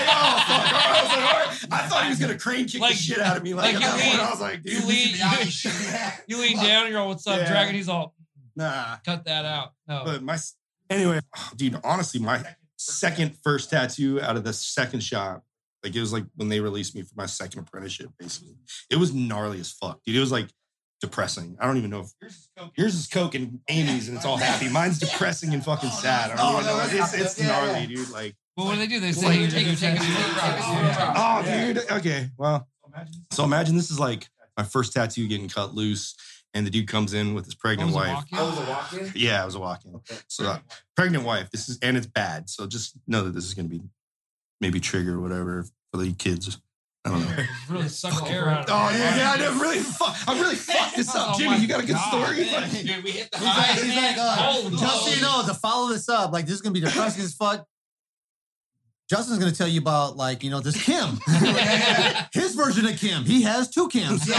I was like, all right. I thought he was gonna crane kick Like- the shit out of me. like Like, you at that point, lean- I was like, dude, you this lean- is Miyagi shit. You lean down and you're all, what's up, Yeah. Dragon? He's all, Nah. cut that out. No. But anyway, dude, honestly, my first tattoo out of the second shop, like it was like when they released me for my second apprenticeship, basically. It was gnarly as fuck, dude. It was like depressing. I don't even know if yours is Coke and Amy's and it's all happy. Mine's depressing and fucking sad. I don't even know. It's gnarly, dude. Like, Well, what do they do? They Like- say you take a oh, dude. Okay, well, so imagine this is like my first tattoo getting cut loose, and the dude comes in with his pregnant wife. Yeah, it was a walk-in. So pregnant wife. And it's bad. So just know that this is going to be maybe trigger or whatever for the kids. I don't know. Really suck the air out of Oh it. yeah, I really fucked this up, Oh, Jimmy. my You got a good God. story? Dude, we hit the He's like, Oh, just so you know, to follow this up, like this is gonna be depressing as fuck. Justin's gonna tell you about this Kim. His version of Kim. He has 2 Kims.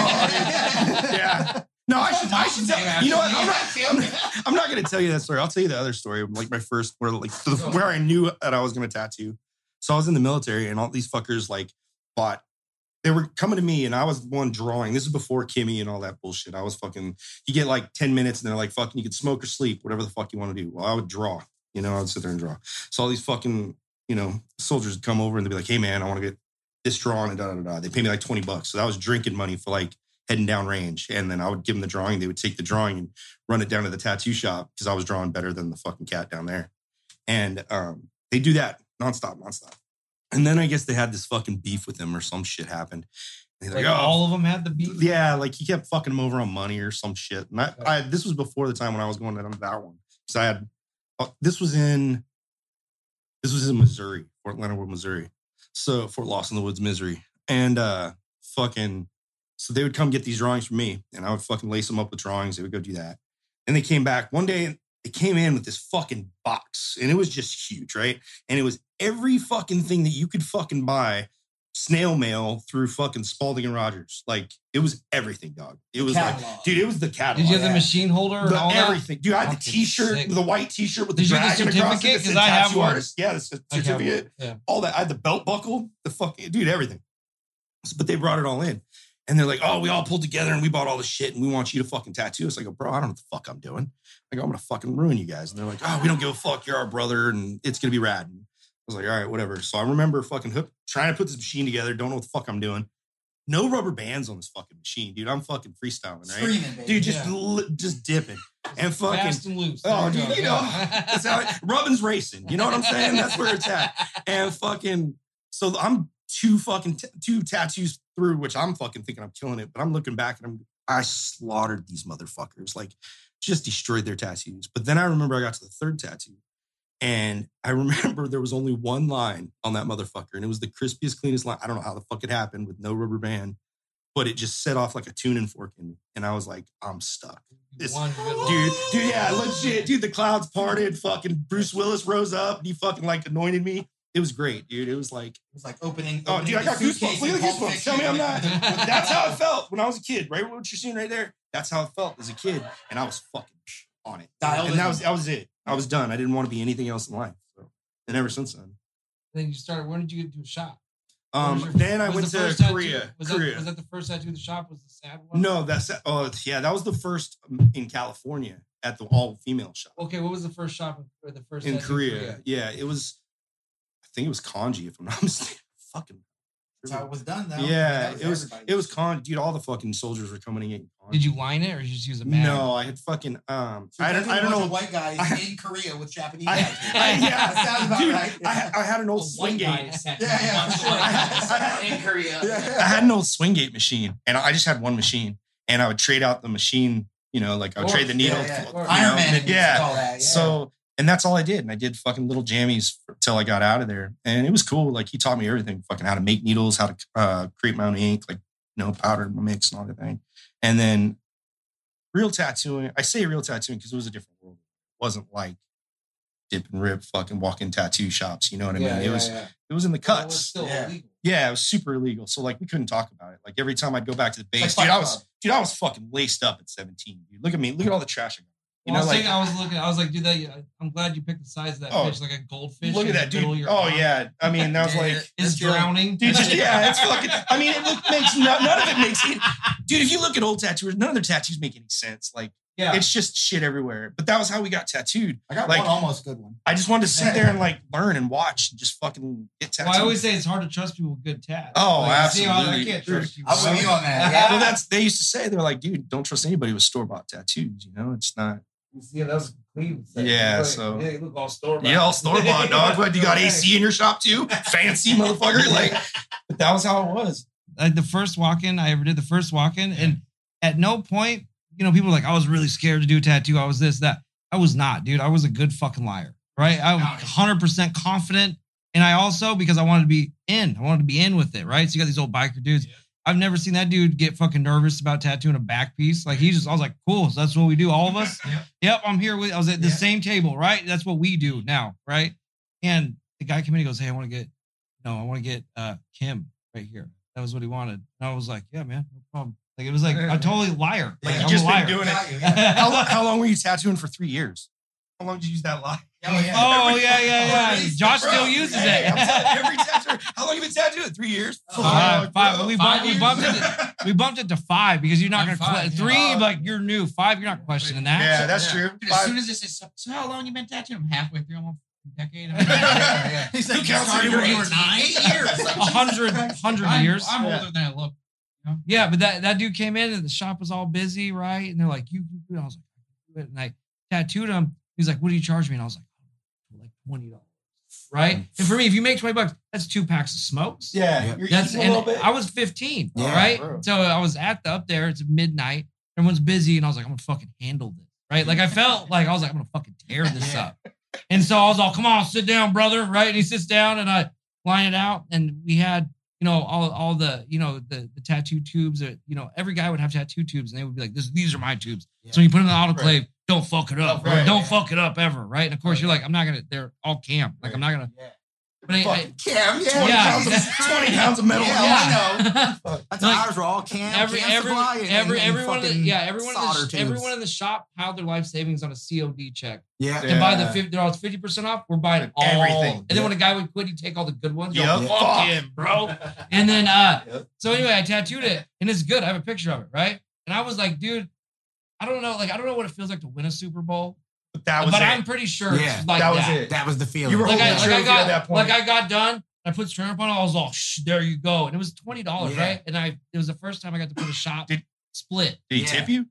Yeah. No, I should tell. You know what? I'm not going to tell you that story. I'll tell you the other story. Like my first, where I knew that I was going to tattoo. So I was in the military, and all these fuckers bought. They were coming to me, and I was the one drawing. This is before Kimmy and all that bullshit. I was fucking. You get 10 minutes, and they're like, "Fucking, you could smoke or sleep, whatever the fuck you want to do." Well, I would draw. I would sit there and draw. So all these fucking soldiers would come over and they'd be like, "Hey man, I want to get this drawn and da da da da." They pay me like $20. So that was drinking money for heading down range. And then I would give them the drawing. They would take the drawing and run it down to the tattoo shop because I was drawing better than the fucking cat down there. And they do that nonstop. And then I guess they had this fucking beef with him or some shit happened. And they're Like all of them had the beef? yeah, he kept fucking him over on money or some shit. And I this was before the time when I was going down to that one. Because I had, this was in Missouri, Fort Leonard Wood, Missouri. So Fort Lost in the Woods, Missouri. And so they would come get these drawings from me, and I would fucking lace them up with drawings. They would go do that. And they came back one day, and they came in with this fucking box, and it was just huge, right? And it was every fucking thing that you could fucking buy, snail mail through fucking Spalding and Rogers. It was everything, dog. It was dude, it was the catalog. Did you have the machine holder and all that? Everything. Dude, I had the Fucking t-shirt, sick. the white t-shirt with the Did you get the dragon across it. certificate? That said 'Cause I have tattoo one. artist. Yeah, the I have certificate. one. Yeah. All that. I had the belt buckle, the fucking, dude, everything. But they brought it all in. And they're like, "Oh, we all pulled together and we bought all this shit and we want you to fucking tattoo us." I go, "Bro, I don't know what the fuck I'm doing." I go, "I'm going to fucking ruin you guys." And they're like, "Oh, we don't give a fuck. You're our brother and it's going to be rad." And I was like, "All right, whatever." So I remember fucking trying to put this machine together. Don't know what the fuck I'm doing. No rubber bands on this fucking machine, dude. I'm fucking freestyling, right? Screaming, baby. Dude, just dipping. And fucking, Fast and loose. oh, There dude, you go. that's how rubbing's racing. You know what I'm saying? That's where it's at. And fucking, so I'm two tattoos through, which I'm fucking thinking I'm killing it, but I'm looking back and I slaughtered these motherfuckers, like just destroyed their tattoos. But then I remember I got to the third tattoo, and I remember there was only one line on that motherfucker, and it was the crispiest, cleanest line. I don't know how the fuck it happened with no rubber band, but it just set off like a tuning fork in me, and I was like, I'm stuck. This, dude, yeah, legit, dude. The clouds parted. Fucking Bruce Willis rose up, and he fucking like anointed me. It was great, dude. It was like opening. Oh, dude, I got goosebumps. Look at the goosebumps. Tell me I'm not. That's how it felt when I was a kid, right? What you're seeing right there. That's how it felt as a kid, and I was fucking on it. And that was it. I was done. I didn't want to be anything else in life. So, and ever since then. Then you started. When did you get to a shop? Then I went to Korea. Was that the first tattoo in the shop? Was the sad one? No, that was the first in California at the all-female shop. Okay, what was the first shop or the first in tattoo Korea? Yeah, it was. I think it was kanji, if I'm not mistaken. Fucking. That's how it was done, though. Yeah, it was kanji. Dude, all the fucking soldiers were coming in getting kanji. Did you line it or you just use a mag? No, I had fucking I don't know. White guys in Korea with Japanese. Yeah, that sounds about dude, right. I had an old swing gate. In Korea. I had an old swing gate machine, and I just had one machine, and I would trade out the machine. You know, like I would trade the needle. Iron Man. Yeah. So. And that's all I did. And I did fucking little jammies until I got out of there. And it was cool. Like he taught me everything, fucking how to make needles, how to create my own ink, like, powder mix and all that thing. And then real tattooing, I say real tattooing because it was a different world. It wasn't like dip and rip, fucking walk in tattoo shops. You know what I mean? It was in the cuts. It was still illegal. Yeah, it was super illegal. So like we couldn't talk about it. Like every time I'd go back to the base, I was fucking laced up at 17. Dude. Look at me. Look at all the trash I got. I was like, dude, I'm glad you picked the size of that fish, like a goldfish. Look at that, dude. Yeah. I mean, that was like is drowning. Dude, it's fucking. I mean, none of it makes sense. Dude, if you look at old tattooers, none of their tattoos make any sense. Like, it's just shit everywhere. But that was how we got tattooed. I got like, one almost good one. I just wanted to sit there and like learn and watch and just fucking get tattooed. Well, I always say it's hard to trust people with good tats. Oh, like, absolutely. I can't trust you. I'm with you on that. Yeah. Well, they used to say, they're like, dude, don't trust anybody with store-bought tattoos. You know, it's not. Yeah, that was clean. Yeah, so you look all store-bought. Yeah, all store-bought, dog. What, you got AC in your shop too? Fancy motherfucker. Like, but that was how it was. Like the first walk-in I ever did, and at no point, people were like, I was really scared to do a tattoo. I was this, that. I was not, dude. I was a good fucking liar, right? I was 100% confident. And I also, because I wanted to be in with it, right? So you got these old biker dudes. Yeah. I've never seen that dude get fucking nervous about tattooing a back piece. Like I was like, cool. So that's what we do, all of us. Yep, I'm here with. I was at the same table, right? That's what we do now, right? And the guy came in. He goes, "Hey, I want to get Kim right here." That was what he wanted. And I was like, "Yeah, man, no problem." Like it was like a totally liar. Like you just been doing it. How long were you tattooing for 3 years? How long did you use that lie? Oh yeah. Josh still uses it. Every tattoo. How long have you been tattooing? 3 years? 5. We bumped it to 5 because you're not going to 3. Like you're new. 5, you're not questioning that. Yeah, that's true. Dude, as soon as this is so how long you been tattooing? I'm halfway through. I'm a decade. He's like, you were 9 years. Like, 100 years. I'm older than I look. Yeah, but that dude came in and the shop was all busy, right? And they're like, "You can do it." I was like, "I can do it." And I tattooed him. He's like, "What do you charge me?" And I was like $20, right? And for me, if you make $20, that's 2 packs of smokes. Yeah, that's a little bit. I was 15, right? Bro. So I was up there. It's midnight. Everyone's busy, and I was like, "I'm gonna fucking handle this," right? Like I felt like I was like, "I'm gonna fucking tear this up." And so I was all, "Come on, sit down, brother," right? And he sits down, and I line it out, and we had. All the the tattoo tubes that every guy would have tattoo tubes and they would be like, these are my tubes. Yeah. So you put them in the autoclave, don't fuck it up. Don't fuck it up ever, right? And of course you're like, I'm not gonna. They're all cam. Like I'm not gonna. But cam, 20 pounds of metal. Yeah, I know. That's like, ours were all cam. Everyone in the shop piled their life savings on a COD check. Yeah. And buy the $50% off, we're buying all everything. And then when a guy would quit, he'd take all the good ones. Fuck him, bro. And then so anyway, I tattooed it and it's good. I have a picture of it, right? And I was like, dude, I don't know what it feels like to win a Super Bowl. But I'm pretty sure it's like that. Was it. That was the feeling. You were I got done. I put shrimp on it. I was all, there you go. And it was $20, right? And it was the first time I got to put a shop split. Did he tip you?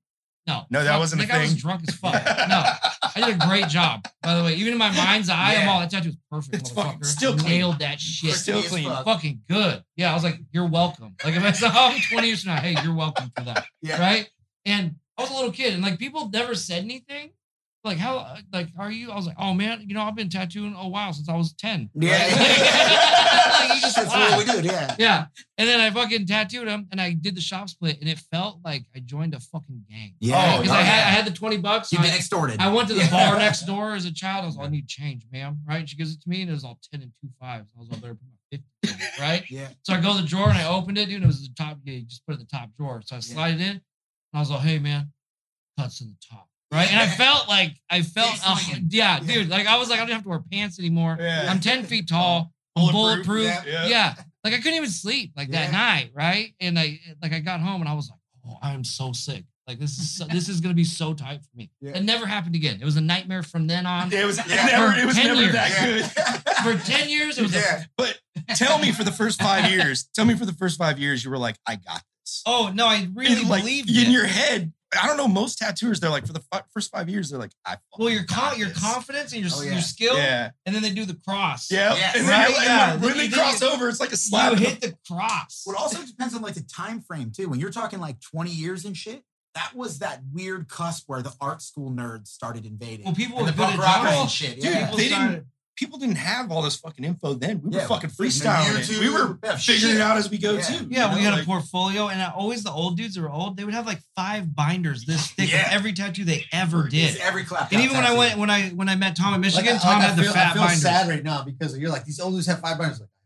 No, No, that wasn't a That guy was thing. drunk as fuck. No, I did a great job. By the way, even in my mind's eye, I'm all that tattoo was perfect. It's fucking Motherfucker. still clean. Nailed that shit. Still As clean. fuck. Fucking good. Yeah, I was like, you're welcome. Like if I saw him 20 years from now, hey, you're welcome for that. Yeah. Right? And I was a little kid, and like people never said anything. Like, how are you? I was like, oh man, I've been tattooing a while since I was 10. Yeah. Like, you just That's laugh. what we do. Yeah. Yeah. And then I fucking tattooed him and I did the shop split and it felt like I joined a fucking gang. Yeah. Because I had the $20. You've been extorted. I went to the bar next door as a child. I was like, I need change, ma'am. Right? And she gives it to me and it was all 10 and 2 5s. I was like, I better put my 50 in it, right? Yeah. So I go to the drawer and I opened it, dude. And it was the top. Yeah, you just put it in the top drawer. So I slide it in and I was like, hey, man, cuts in the top. Right. And I felt, Yeah. dude. Like I was like, I don't have to wear pants anymore. Yeah. I'm 10 feet tall. I'm bulletproof. Yeah. Yeah. Like I couldn't even sleep that Yeah. night. Right. And I got home and I was like, oh, I'm so sick. Like this is going to be so tight for me. Yeah. It never happened again. It was a nightmare from then on. It was Yeah. never 10 years. that good. For 10 years, it was Yeah. But tell me for the first 5 years, you were like, I got this. Oh no, I really like, believed in it. your head. I don't know. Most tattooers, they're like, for the first 5 years, they're like, I Well, your got your this. confidence and your Oh, yeah. your skill, Yeah. and then they do the cross. Yeah. Yes. And then Right? you're like, Yeah. when Then they you- cross over, it's like a slap. You in the- hit the cross. Well, it also depends on like the time frame too. When you're talking like 20 years and shit, that was that weird cusp where the art school nerds started invading. Well, people and were the good punk at rockers drama. and shit. Dude, Yeah. people didn't have all this fucking info then. We were Yeah. fucking freestyling it. We were Yeah, figuring it shit. out as we go Yeah. too. Yeah, we you know, had a like- portfolio, and always the old dudes that were old, they would have like 5 binders this thick Yeah. of every tattoo they ever It's did. every clap. And even when I met Tom in Michigan, Like, Tom I had the feel, fat I feel binders. sad right now because you're like, these old dudes have 5 binders. Like,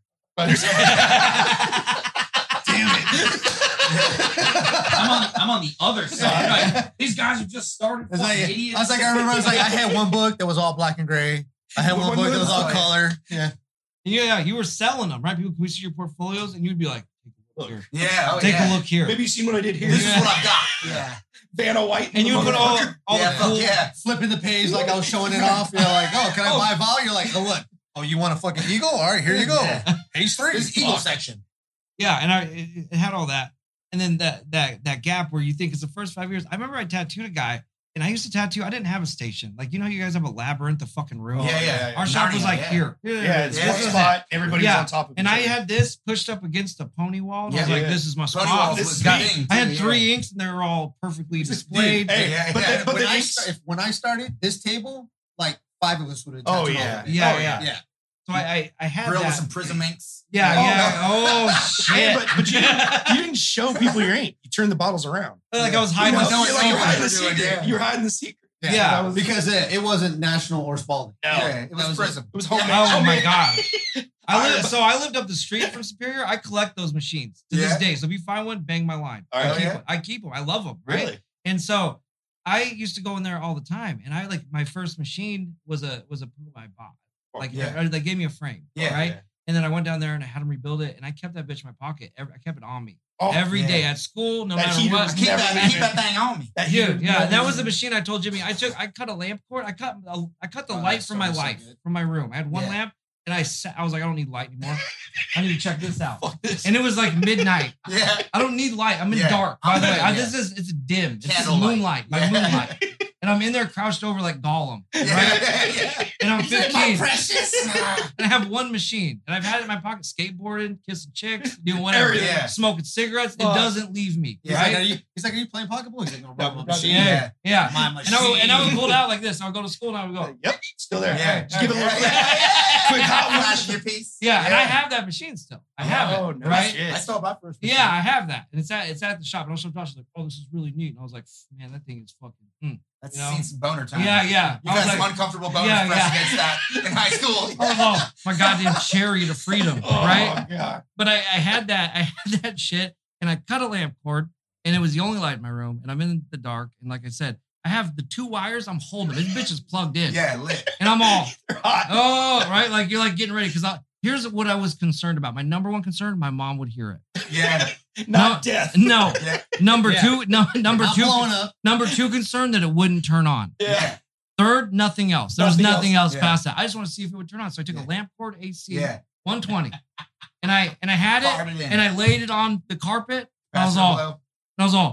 I'm on the other side. Like, these guys are just started. it's like, Idiots. I was like, I remember, I was like, I had one book that was all black and gray. I had one book that was all color. Yeah. Yeah, you were selling them, right? People would see your portfolios, and you'd be like, "Take a look here. Yeah. Oh, Take yeah. a look here." Maybe you seen what I did here. This Yeah. is what I've got. Yeah. Vanna White. And you would put all Yeah, the fuck cool. yeah. Flipping the page like I was showing it off. You're like, oh, can I buy a vowel? You're like, oh, what? Oh, you want a fucking eagle? All right, here you go. Yeah. Page 3. This eagle section. Yeah, and it had all that, and then that gap where you think it's the first 5 years. I remember I tattooed a guy, and I used to tattoo. I didn't have a station, like how you guys have a labyrinth of fucking room. Yeah, yeah. Our shop was Narnia, like yeah. here. Yeah, it's Yeah, one yeah. spot. Everybody's Yeah. on top of it. And I had this pushed up against a pony wall. And I was Yeah. like, Yeah. this is my Pony spot. walls this was is the me. thing, I had too, 3 inks and they were all perfectly displayed. Hey, Yeah, but yeah. the, but when, the when I started this table, like 5 of us would have Oh, tattooed all yeah. of it. Yeah, Oh, yeah. Yeah. So I had Grill with that. some prism inks. Yeah, Oh, yeah. Oh, Hey, shit. but you didn't show people your ink. You turned the bottles around. like I was You hiding. know, no one you're knows you're what hiding you're the doing, secret. yeah. You're hiding the secret. Yeah. That was- Because it wasn't National or Spalding. No, Yeah, it was That was prism. it was homemade. Oh my god! I- I lived up the street from Superior. I collect those machines to this Yeah. day. So if you find one, bang my line. All right. I keep them. I love them. Right. Really? And so I used to go in there all the time. And I my first machine was a pool I bought. Like Yeah. they gave me a frame. Yeah, Right. yeah. And then I went down there and I had them rebuild it. And I kept that bitch in my pocket. I kept it on me Oh, every yeah. day at school, no That matter heater what. was Keep never that, leaving. keep that thing on me. That heater Dude, yeah, never that was the leaving. machine I told Jimmy. I cut a lamp cord. I cut the Oh, light that from my started so life good. from my room. I had one Yeah. lamp, and I was like, I don't need light anymore. I need to check this out. Fuck this. And it was like midnight. Yeah. I don't need light. I'm in Yeah. dark. By the way, Yeah. this is it's dim. It's Candlelight. moonlight. My Yeah. moonlight. And I'm in there crouched over like Gollum. Yeah. Right? Yeah. And I'm My 15. precious. And I have one machine. And I've had it in my pocket, skateboarding, kissing chicks, doing whatever. Everything. Yeah. Smoking cigarettes. It Fuck. doesn't leave me. Yeah. He's, Right? like, are you playing pocketball? He's like, no, No, my no, machine. Yeah. Yeah. My And I would pull it out like this. I would go to school and I would go, Yep, still there. Yeah. Just give it a little Yeah. quick hot one. Flash your piece. yeah. And I have that machine still. I have Oh, it. no right? shit. I saw my first. Yeah, I have that. And it's at the shop. And also Josh was like, oh, this is really neat. And I was like, man, that thing is fucking. That's You know? seen some boner time. Yeah, yeah. You've I was had some like, uncomfortable boners Yeah, pressed yeah. against that in high school. oh, my goddamn chariot of freedom. Oh, Right? God. But I had that shit and I cut a lamp cord and it was the only light in my room and I'm in the dark. And like I said, I have the 2 wires I'm holding. This bitch is plugged in. Yeah, lit. And I'm all, They're hot. oh, right? Like you're like getting ready. Cause here's what I was concerned about. My number one concern, my mom would hear it. Yeah. Not death. No. Yeah. Number Yeah. two, no, number Not two, blowing up. number 2 concern that it wouldn't turn on. Yeah. Third, nothing else. There was Nothing nothing else, Yeah. past that. I just want to see if it would turn on. So I took Yeah. a lamp cord AC Yeah. 120 and I had Fired it it in. and I laid it on the carpet. And I was Faster all, blow. and I was all,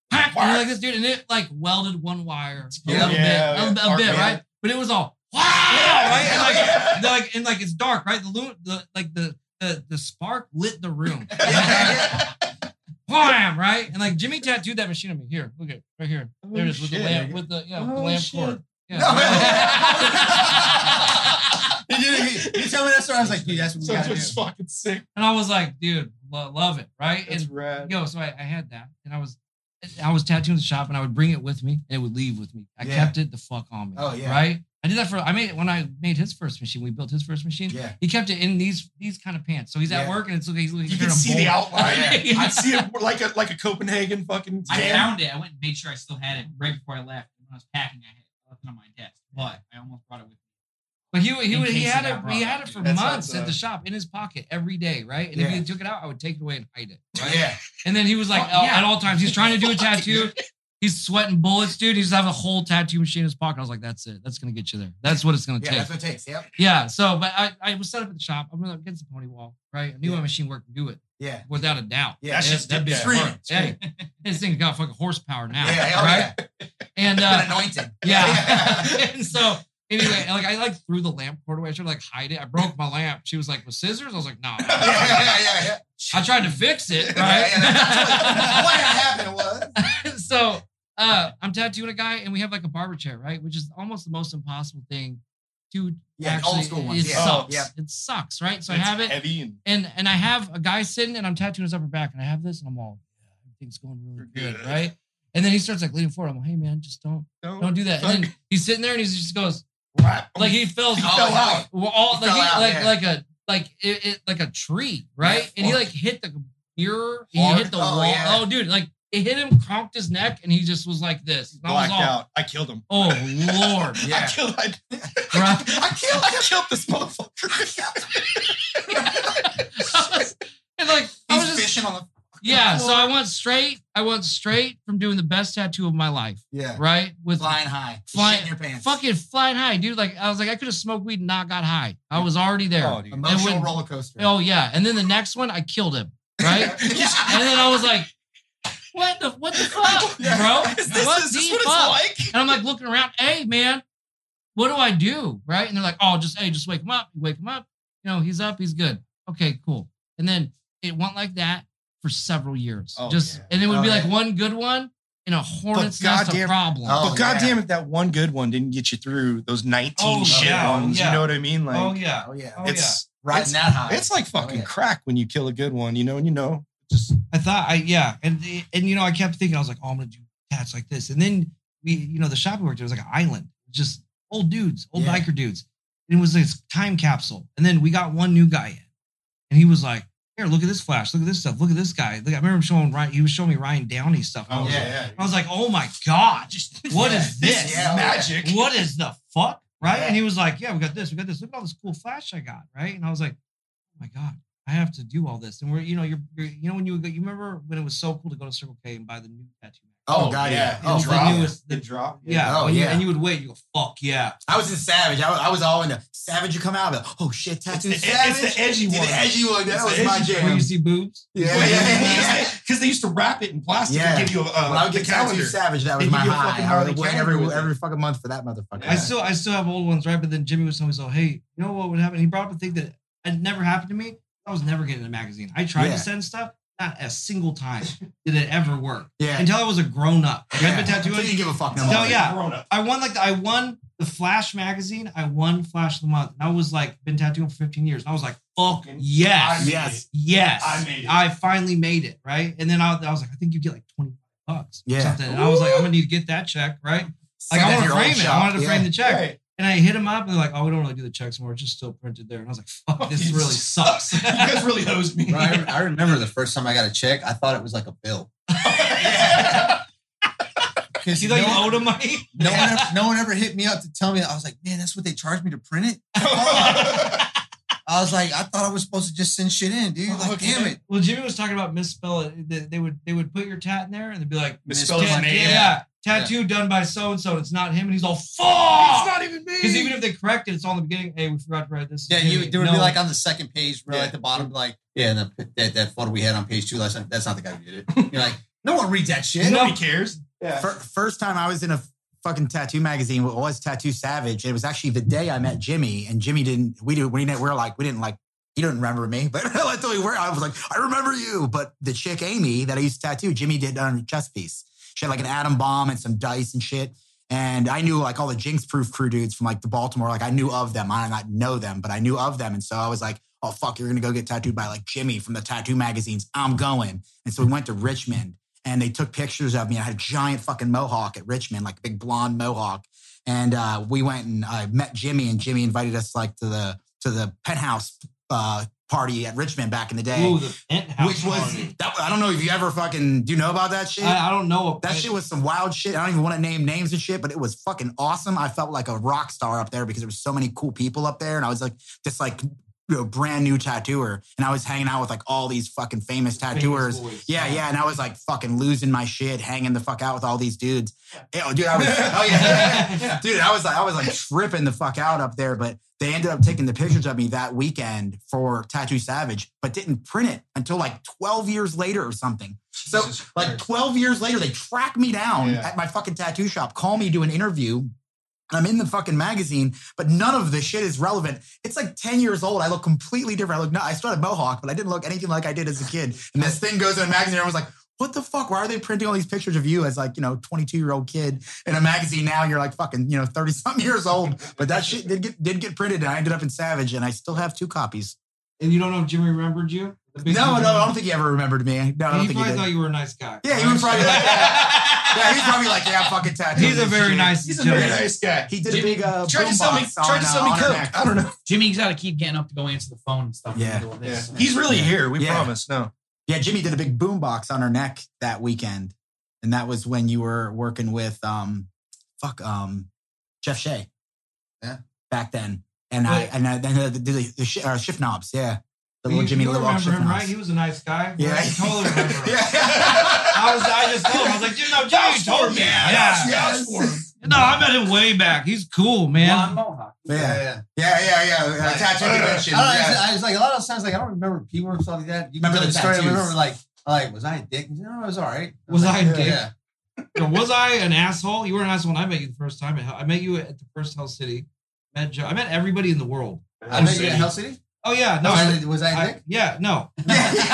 and you're like this dude, and it like welded one wire a little bit, Yeah. a bit, right? But it was all wow, right? And like it's dark, right? The spark lit the room. Wham, right? And like Jimmy tattooed that machine on me. Here, look at it, right here. There it is with the lamp, with the lamp cord. You tell me that story. I was like, dude, that's what we gotta do. fucking sick. And I was like, dude, love it, right? That's and rad. so I had that, and I was tattooing the shop, and I would bring it with me, and it would leave with me. I kept it the fuck on me. Oh, yeah. Right? I did that when I made his first machine. We built his first machine. Yeah. He kept it in these kind of pants. So he's at work, and it's he's You can see the outline. Yeah. I see it like a Copenhagen fucking. I tan. found it. I went and made sure I still had it right before I left. When I was packing, I left it on my desk, but I almost brought it with me. But he case had it it. got brought He had up, it for dude. That's months awesome. at the shop in his pocket every day, right? And if he took it out, I would take it away and hide it. Right? Yeah. And then he was like, at all times, he's trying to do a tattoo. He's sweating bullets, dude. He's having a whole tattoo machine in his pocket. I was like, that's it. That's gonna get you there. That's what it's gonna Yeah, take. that's what it takes. Yep. Yeah. So, but I was set up at the shop. I'm gonna get the pony wall, right? I knew my machine worked and do it Yeah. without a doubt. Yeah. That's just that'd be screaming, a hey, this thing's got fucking horsepower now, Yeah. right? And Been anointed. yeah. And so anyway, like I threw the lamp cord away. I tried to like hide it. I broke my lamp. She was like, with scissors? I was like, no. Yeah. I tried to fix it, right? What had happened was. So I'm tattooing a guy, and we have like a barber chair, right? Which is almost the most impossible thing to actually. old school ones. It Yeah. sucks. Yeah. It sucks, right? So It's I have it, heavy and and I have a guy sitting, and I'm tattooing his upper back, and I have this, and I'm all, everything's going really good, Good. right? And then he starts like leaning forward. I'm like, hey man, just don't do that. And then he's sitting there, and he just goes like he fell out. Like a tree, right? Yeah, and he like hit the mirror, he Hard? hit the Oh, wall. yeah. Oh, dude, like it hit him, conked his neck, and he just was like this. And I was blacked all, out. I killed him. oh Lord, Yeah. I killed right? I killed this motherfucker. And like I was He's just fishing on the. yeah. So I went straight from doing the best tattoo of my life, Yeah. right? With Flying high. Flying- Shit in your pants. fucking flying high, dude. Like I was like, I could have smoked weed and not got high. I was already there. Oh, dude. Emotional when- roller coaster. Oh yeah, and then the next one, I killed him, right? And then I was like, what the fuck, bro? Is this what what the it's fuck? like? And I'm like looking around, hey man, what do I do? Right? And they're like, oh, just wake him up. You wake him up. You know, he's up, he's good. Okay, cool. And then it went like that for several years. Oh, just yeah. and it would Oh, be like yeah. one good one and a hornet's nest of goddamn- problems. Oh, But goddamn it, that one good one didn't get you through those 19 Oh, shit yeah, ones. yeah. You know what I mean? Like, yeah. Oh yeah. it's Riding that high. it's like fucking yeah. crack when you kill a good one. And just I thought and you know, I kept thinking, I was like, oh, I'm gonna do tats like this. And then the shop we worked at was like an island, just old dudes, old Yeah. biker dudes. And it was this time capsule. And then we got one new guy in, and he was like, here, look at this flash, look at this stuff, look at this guy. Look, I remember him showing Ryan, he was showing me Ryan Downey stuff. And I was like, I was like, oh my God, what is this? Yeah, magic. What is the fuck? Right? Yeah. And he was like, yeah, we got this. Look at all this cool flash I got. Right? And I was like, oh my God, I have to do all this. And we're, you know, you're when you remember when it was so cool to go to Circle K and buy the new tattoo. Oh god, yeah. Oh, Oh, the drop. newest, the drop. yeah. Oh, when you- yeah. and you would wait. You go, fuck yeah. I was in Savage. I was all in the Savage. You come out, like, oh shit, tattoo It's the Savage. edgy one. The edgy one. That It's was the my edgy jam. Where you see boobs. Yeah. Because they used to wrap it in plastic Yeah. and give you When I would the get tattoo calendar. Savage, that was They my give you a high. fucking I Harley would wait calendar with every it. fucking month for that motherfucker. Yeah. I still have old ones, right? But then Jimmy was telling me, so hey, you know what would happen? He brought up a thing that had never happened to me. I was never getting a magazine. I tried Yeah. to send stuff. Not a single time did it ever work. Yeah. Until I was a grown up. Like, I've been So tattooing. you didn't give a fuck no No, more. yeah. Grown up. I won the Flash magazine. I won Flash of the Month. And I was like, been tattooing for 15 years. And I was like, fuck yes. Yes. Yes. I made it. I finally made it. Right. And then I was like, I think you get like $25 or Yeah. something. And I was like, I'm gonna need to get that check. Right. Like Send I that want to your old frame it. shop. I wanted to Yeah. frame the check. Right. And I hit him up and they're like, oh, we don't really do the checks anymore. It's just still printed there. And I was like, fuck, this You really sucks. You guys really hosed me. Bro, I remember the first time I got a check, I thought it was like a bill. Because You thought you owed him money? no one ever hit me up to tell me. I was like, man, that's what they charged me to print it. I was like, I thought I was supposed to just send shit in, dude. Like, Okay. damn it. Well, Jimmy was talking about misspell it. They would put your tat in there and they'd be like, Misspell his "Tat- name." Yeah, tattoo done by so and so. It's not him, and he's all It's fuck. not even me. Because even if they correct it, it's all in the beginning. Hey, we forgot to write this. Yeah, Jimmy. there would be No. like on the second page, bro, Yeah. at the bottom, like, yeah, and that photo we had on page 2 last time, that's not the guy who did it. You're like, No one reads that shit. Nobody cares. Yeah. First time I was in a fucking tattoo magazine was Tattoo Savage. It was actually the day I met Jimmy, and Jimmy didn't. We didn't he didn't remember me, but I was like, I remember you. But the chick Amy that I used to tattoo, Jimmy did on a chest piece. She had like an atom bomb and some dice and shit. And I knew like all the Jinx Proof crew dudes from like the Baltimore. Like I knew of them. I did not know them, but I knew of them. And so I was like, oh fuck, you're gonna go get tattooed by like Jimmy from the tattoo magazines. I'm going. And so we went to Richmond, and they took pictures of me. I had a giant fucking mohawk at Richmond, like a big blonde mohawk. And we went and I met Jimmy, and Jimmy invited us like to the penthouse party at Richmond back in the day. Ooh, the penthouse which was party. I don't know if you ever fucking do you know about that shit? I don't know. That shit was some wild shit. I don't even want to name names and shit, but it was fucking awesome. I felt like a rock star up there because there was so many cool people up there, and I was like this like brand new tattooer, and I was hanging out with like all these fucking famous tattooers. Yeah, and I was like fucking losing my shit, hanging the fuck out with all these dudes. Yeah, dude, I was dude, I was like tripping the fuck out up there, but they ended up taking the pictures of me that weekend for Tattoo Savage, but didn't print it until like 12 years later or something. So like 12 years later, they track me down at my fucking tattoo shop, call me, do an interview. I'm in the fucking magazine, but none of the shit is relevant. It's like 10 years old. I look completely different. I started mohawk, but I didn't look anything like I did as a kid. And this thing goes in a magazine, and I was like, what the fuck? Why are they printing all these pictures of you as like, 22-year-old kid in a magazine? Now you're like fucking, 30-something years old. But that shit did get printed, and I ended up in Savage, and I still have 2 copies. And you don't know if Jimmy remembered you? No, I don't think he ever remembered me. No, I don't think he probably did. thought you were a nice guy. Yeah, he was probably like that. Yeah, he's probably like, yeah, fucking tattoo. He's a very nice guy. He did a big tried to sell me on coke. neck. I don't know. Jimmy's got to keep getting up to go answer the phone and stuff. Yeah. He's really here. We Yeah. promise. No. Yeah, Jimmy did a big boombox on her neck that weekend, and that was when you were working with Jeff Shea. Yeah, back then, and the shift knobs. Yeah, the little Jimmy you little remember shift him, knobs. right? He was a nice guy. Yeah, I totally remember him. Yeah. I just told him. I was like, Jimmy, you told me. No, I met him way back. He's cool, man. Yeah. Tattoo convention. I was like, a lot of times, like, I don't remember people and stuff like that. You Remember tell the story. I tattoos. remember, like, was I a dick? He said, no, it was all right. Was I a dick? Yeah. Yo, was I an asshole? You were an asshole when I met you the first time. I met you at the first Hell City. Met Joe. I met everybody in the world. I met you at Hell City? Oh, yeah. No, was I a dick? Yeah, no. No.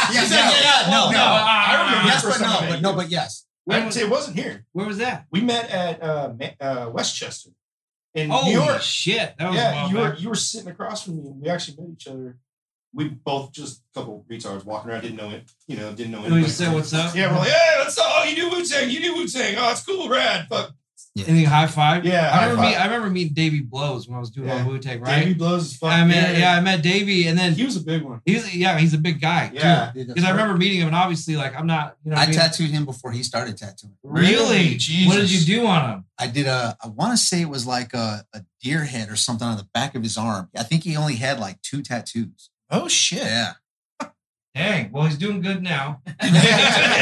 I remember. Yes, but yes. It wasn't here. Where was that? We met at Westchester in Oh, New York. shit. That was a while back. You were sitting across from me, and we actually met each other. We both just a couple retards walking around, didn't know it. Didn't know And we anybody. just said, what's up? Yeah, we're like, hey, what's up? Oh, you do Wu-Tang. You do Wu-Tang. Oh, it's cool, rad. Fuck. And he high five. Yeah, I remember meeting Davey Blows when I was doing all Wu-Tang, right? Davey Blows is fucking. I met Davey, and then he was a big one. He's a big guy. Yeah, because I remember meeting him, and obviously, like, I'm not. I tattooed him before he started tattooing. Really? Jesus. What did you do on him? I did I want to say it was like a deer head or something on the back of his arm. I think he only had like 2 tattoos. Oh shit! Yeah. Dang. Well, he's doing good now. Really good.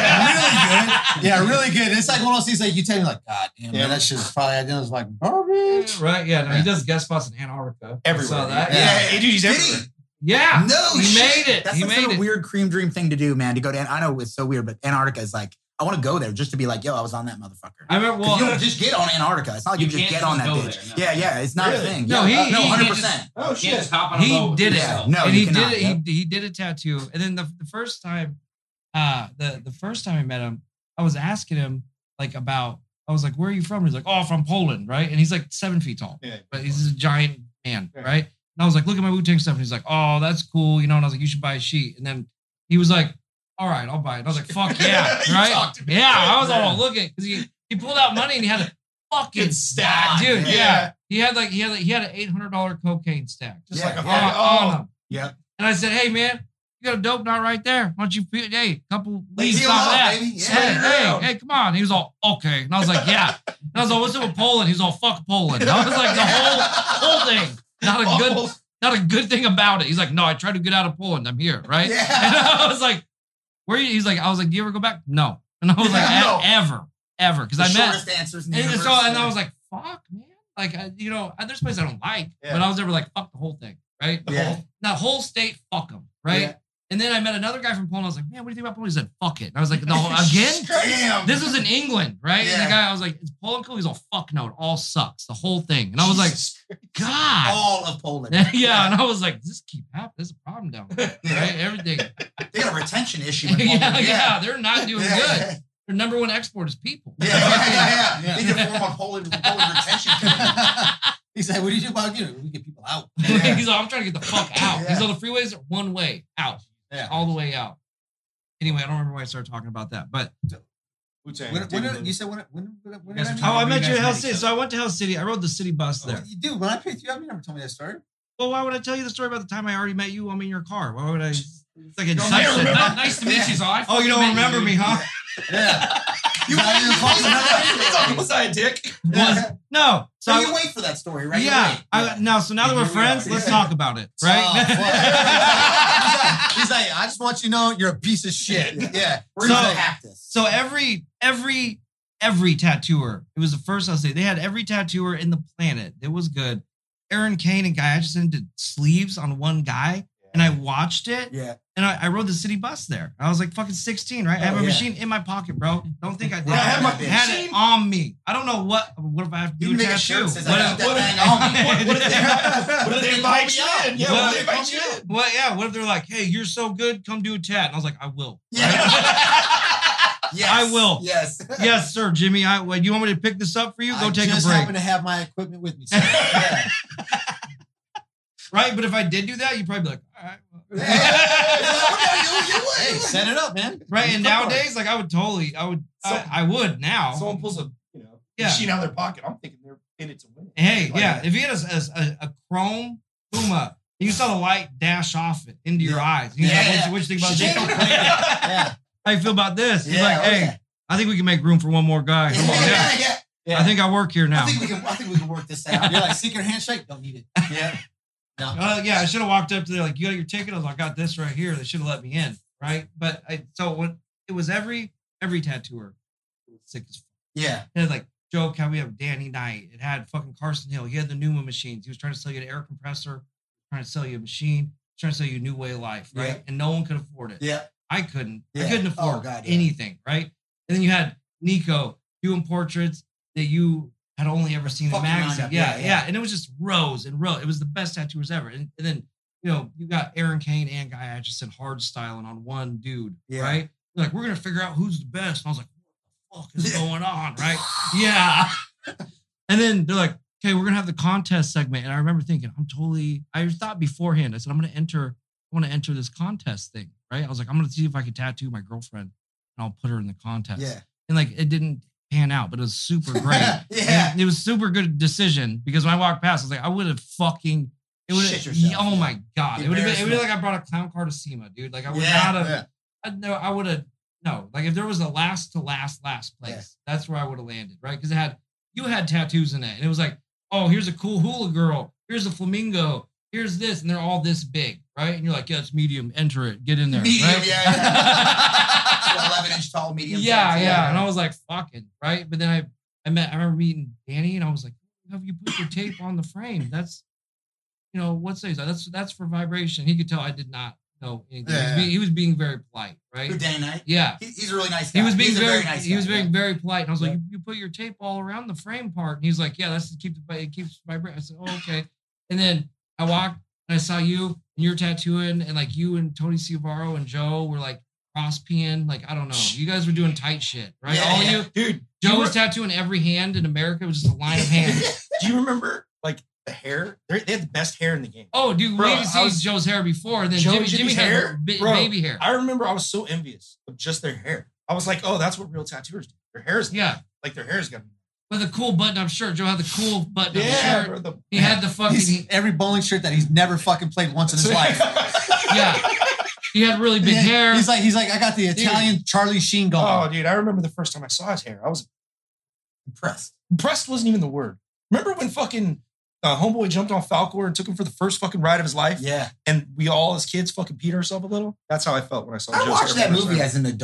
Yeah, really good. It's like one of those things like you tell me like, God damn, man, that shit's probably I was like garbage. Right? Yeah. No, he does guest spots in Antarctica. Everywhere. I saw that. Yeah, dude, he's everywhere. Yeah. No, he shit. made it. That's he like made such it. a weird cream dream thing to do, man. To go to, I know it's so weird, but Antarctica is like, I want to go there just to be like, yo, I was on that motherfucker. I remember. 'Cause you don't just get on Antarctica. It's not like you just get on that go bitch. there, no. Yeah, it's not Really? a thing. No, yeah, he- no, he 100%. Oh You can't just shit! hop on a boat He with did it. yourself. No, and you he cannot, did it. yep. He did a tattoo, and then the first time, the first time I met him, I was asking him like about. I was like, "Where are you from?" He's like, "Oh, from Poland, right?" And he's like 7 feet tall, Yeah. but he's a giant man, Yeah. right? And I was like, "Look at my Wu-Tang stuff," and he's like, "Oh, that's cool," And I was like, "You should buy a sheet." And then he was like, "All right, I'll buy it." And I was like, "Fuck yeah, You right?" talked to me. Yeah, I was Yeah. all looking because he pulled out money and he had a fucking Good stack, dude. yeah. Yeah, he had an $800 cocaine stack. Just Yeah. like a Yeah. fucking On him. Yep. And I said, "Hey man, you got a dope knot right there. Why don't you feel a couple leaves Deal off up, that?" baby. Yeah. Hey, come on. He was all okay. And I was like, "Yeah." And I was like, "What's up with Poland?" He was all, "Fuck Poland." And I was like, the whole thing. Not a good thing about it. He's like, "No, I tried to get out of Poland. I'm here, right?" Yeah. And I was like, "Where are you?" He's like, "I was like, do you ever go back?" No. And I was like, No. ever. Because The I met. shortest answers in the And universe. so, and I was like, fuck, man. Like, there's places I don't like, Yeah. but I was never like, fuck the whole thing, right? Yeah. That whole state, fuck them, right? Yeah. And then I met another guy from Poland. I was like, man, what do you think about Poland? He said, fuck it. And I was like, no, again? Damn. This was in England, right? And the guy, I was like, is Poland cool? He's all, fuck no, it all sucks. The whole thing. And I was like, God. All of Poland. Yeah. And I was like, does this keep happening? There's a problem down there, right? Everything. They got a retention issue. In Poland. Yeah. They're not doing good. Their number one export is people. Yeah. They need to form a Poland retention committee. He's like, what do you do about we get people out? He's like, I'm trying to get the fuck out. He's like, the freeways are one way out. Yeah. All the way out. Anyway, I don't remember why I started talking about that. But You said when did I meet oh, I When met you you in guys Hell met City. each So I went to Hell City. I rode the city bus there. Dude, when I picked you up, you never told me that story. Well, why would I tell you the story about the time I already met you? I'm in your car. Why would I? It's like Don't Inception. remember. Nice to meet you. So I Oh, you don't fucking met remember me, huh? Yeah. You Was I a dick? No. So So you wait for that story, right? yeah. You wait. So now that we're Here we friends, are. let's Yeah. talk about it, right? He's like, I just want you to know you're a piece of shit. Yeah. We're So- gonna hack this. So every tattooer, it was the first I'll say, they had every tattooer in the planet. It was good. Aaron Kane and Guy Atchison did sleeves on one guy, and I watched it, Yeah. and I rode the city bus there. I was like fucking 16, right? I have a Oh, yeah. machine in my pocket, bro. Don't think I did. Yeah, I had my had it machine. on me. I don't know what if I have to You do a can make a tattoo. shirt that says, What I if- got that thing on me. What if they invite you in? Yeah, what if they invite you in? Well, yeah. What if they're like, "Hey, you're so good, come do a tat"? And I was like, "I will." Yeah. Yes. I will. Yes. Yes, sir, Jimmy. You want me to pick this up for you? Go I take a just break. happen to have my equipment with me. So, yeah. Right? But if I did do that, you'd probably be like, all right. well." Hey, set it up, man. Right. And nowadays, like I would now. Someone pulls a Yeah. machine out of their pocket. I'm thinking they're in it to win it. Hey, Like, yeah. If you had a chrome Puma, you saw the light dash off it into your eyes. You're Yeah. like, what you think about Shit. this? Yeah. How you feel about this? He's Yeah, like, oh, hey, yeah. I think we can make room for one more guy. Come on, yeah. I think I work here now. I think we can work this out. You're like, secret handshake? Don't need it. Yeah. No. Yeah, I should have walked up to there like, you got your ticket? I was like, I got this right here. They should have let me in, right? But when it was every tattooer was sick as fuck. Yeah. It had like Joe, how we have Danny Knight. It had fucking Carson Hill. He had the Numa machines. He was trying to sell you an air compressor, trying to sell you a machine, trying to sell you a new way of life, right? Yeah. And no one could afford it. Yeah. I couldn't. Yeah. I couldn't Oh, afford God, yeah. anything, right? And then you had Nico doing portraits that you had only ever seen in Fucking magazine. roundup, Yeah, yeah, yeah, yeah. And it was just rows and rows. It was the best tattooers ever. And then, you got Aaron Kane and Guy Atchison hard styling on one dude, Yeah. right? They're like, we're going to figure out who's the best. And I was like, what the fuck is going on, right? Yeah. And then they're like, okay, we're going to have the contest segment. And I remember thinking, I thought beforehand, I said, I want to enter this contest thing, right? I was like, I'm going to see if I can tattoo my girlfriend and I'll put her in the contest. Yeah. And like, it didn't pan out, but it was super great. Yeah. And it was super good decision because when I walked past, I was like, I would have fucking, it would Shit have, yourself, oh yeah. my God. It would have been Embarrassment. like I brought a clown car to SEMA, dude. Like I would Yeah, not have, yeah. I would have, no, like if there was a last place, Yeah. that's where I would have landed, right? Because you had tattoos in it. And it was like, oh, here's a cool hula girl. Here's a flamingo. Here's this. And they're all this big, right? And you're like, yeah, it's medium. Enter it. Get in there. Medium, right? yeah. 11-inch tall, medium. Yeah, size, yeah. And I was like, fucking, right? But then I remember meeting Danny and I was like, have you put your tape on the frame? That's, what says that? That's for vibration. He could tell I did not know anything. Yeah. He was being very polite, right? Who, Danny Knight? Yeah. He's a really nice guy. He was being He's a very, nice he was guy, being yeah. very polite. And I was like, Yeah. you put your tape all around the frame part. And he's like, yeah, that's to keep it keeps vibrating. I said, oh, okay. And then I walked and I saw you and you're tattooing and like you and Tony Ciavaro and Joe were like cross peeing. Like, I don't know. You guys were doing tight shit, right? Yeah, All yeah. you. Dude, Joe was tattooing every hand in America. It was just a line of hands. do you remember like the hair? They had the best hair in the game. Oh, dude, Bro, we didn't I see was- Joe's hair before. And then Jimmy's Jimmy had hair? Bro, baby hair. I remember I was so envious of just their hair. I was like, oh, that's what real tattooers do. Their hair's Yeah. like their hair's got to be. With a cool button-up shirt. Joe had the cool button-up Yeah, shirt. bro, the- He had the fucking... Every bowling shirt that he's never fucking played once in his life. Yeah. He had really big hair. He's like, I got the Italian Charlie Sheen going. Oh, dude, I remember the first time I saw his hair. I was Impressed. impressed. Wasn't even the word. Remember when fucking homeboy jumped on Falcor and took him for the first fucking ride of his life? Yeah. And we all as kids fucking peed ourselves a little? That's how I felt when I saw I Joe's watched hair that for the first movie time. as an adult.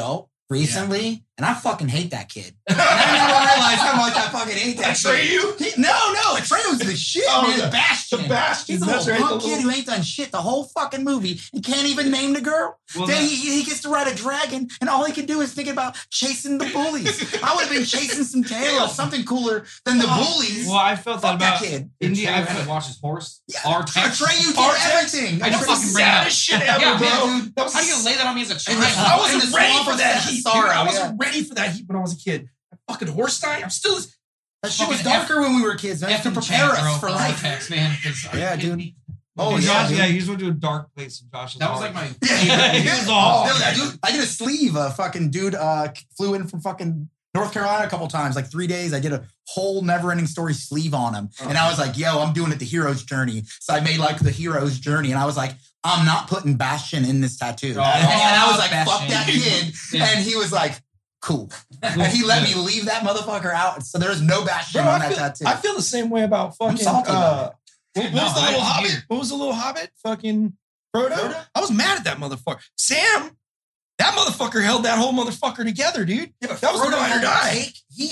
recently, and I fucking hate that kid. And I never realized how much I fucking hate that kid. Atreyu? No, Atreyu the shit, man. the Bastion. Bastion. He's a That's little right, punk the kid little- who ain't done shit the whole fucking movie and can't even name the girl. Well, then he gets to ride a dragon, and all he can do is think about chasing the bullies. I would have been chasing some tails, something cooler than the bullies. Well, I felt that Fuck that about kid. India. I had to watch his horse. Yeah, Artax. Atreyu did Artax? everything. I just Atreyu- fucking bring it up. Saddest shit ever, Yeah, bro. man, dude. That was How are you gonna lay that on me as a And child? I in wasn't the ready swamp for of that Sa- heat. sorrow, Dude. I yeah. wasn't ready for that heat when I was a kid. That fucking horse dying. I'm still. That shit was Fucking darker when we were kids. Man, to prepare us for life. Artax, man. 'cause are you Yeah, kidding dude. me? Oh, And yeah, Josh, dude. yeah, he just went to a dark place in Josh's That was heart. like my. He was all- I did a sleeve. A fucking dude flew in from fucking North Carolina a couple times, like 3 days. I did a whole Never-Ending Story sleeve on him. And I was like, yo, I'm doing it the hero's journey. So I made like the hero's journey. And I was like, I'm not putting Bastion in this tattoo. Oh, and I was like, Bastion. fuck that kid. Yeah. And he was like, cool. And he let me leave that motherfucker out. So there's no Bastion Bro, on that tattoo. I feel the same way about fucking. salty about What No, was the I little didn't hobbit? hear. What was the little hobbit? Fucking Frodo? I was mad at that motherfucker. Sam, that motherfucker held that whole motherfucker together, dude. Yeah, but that was the Frodo ride or had to die. take- He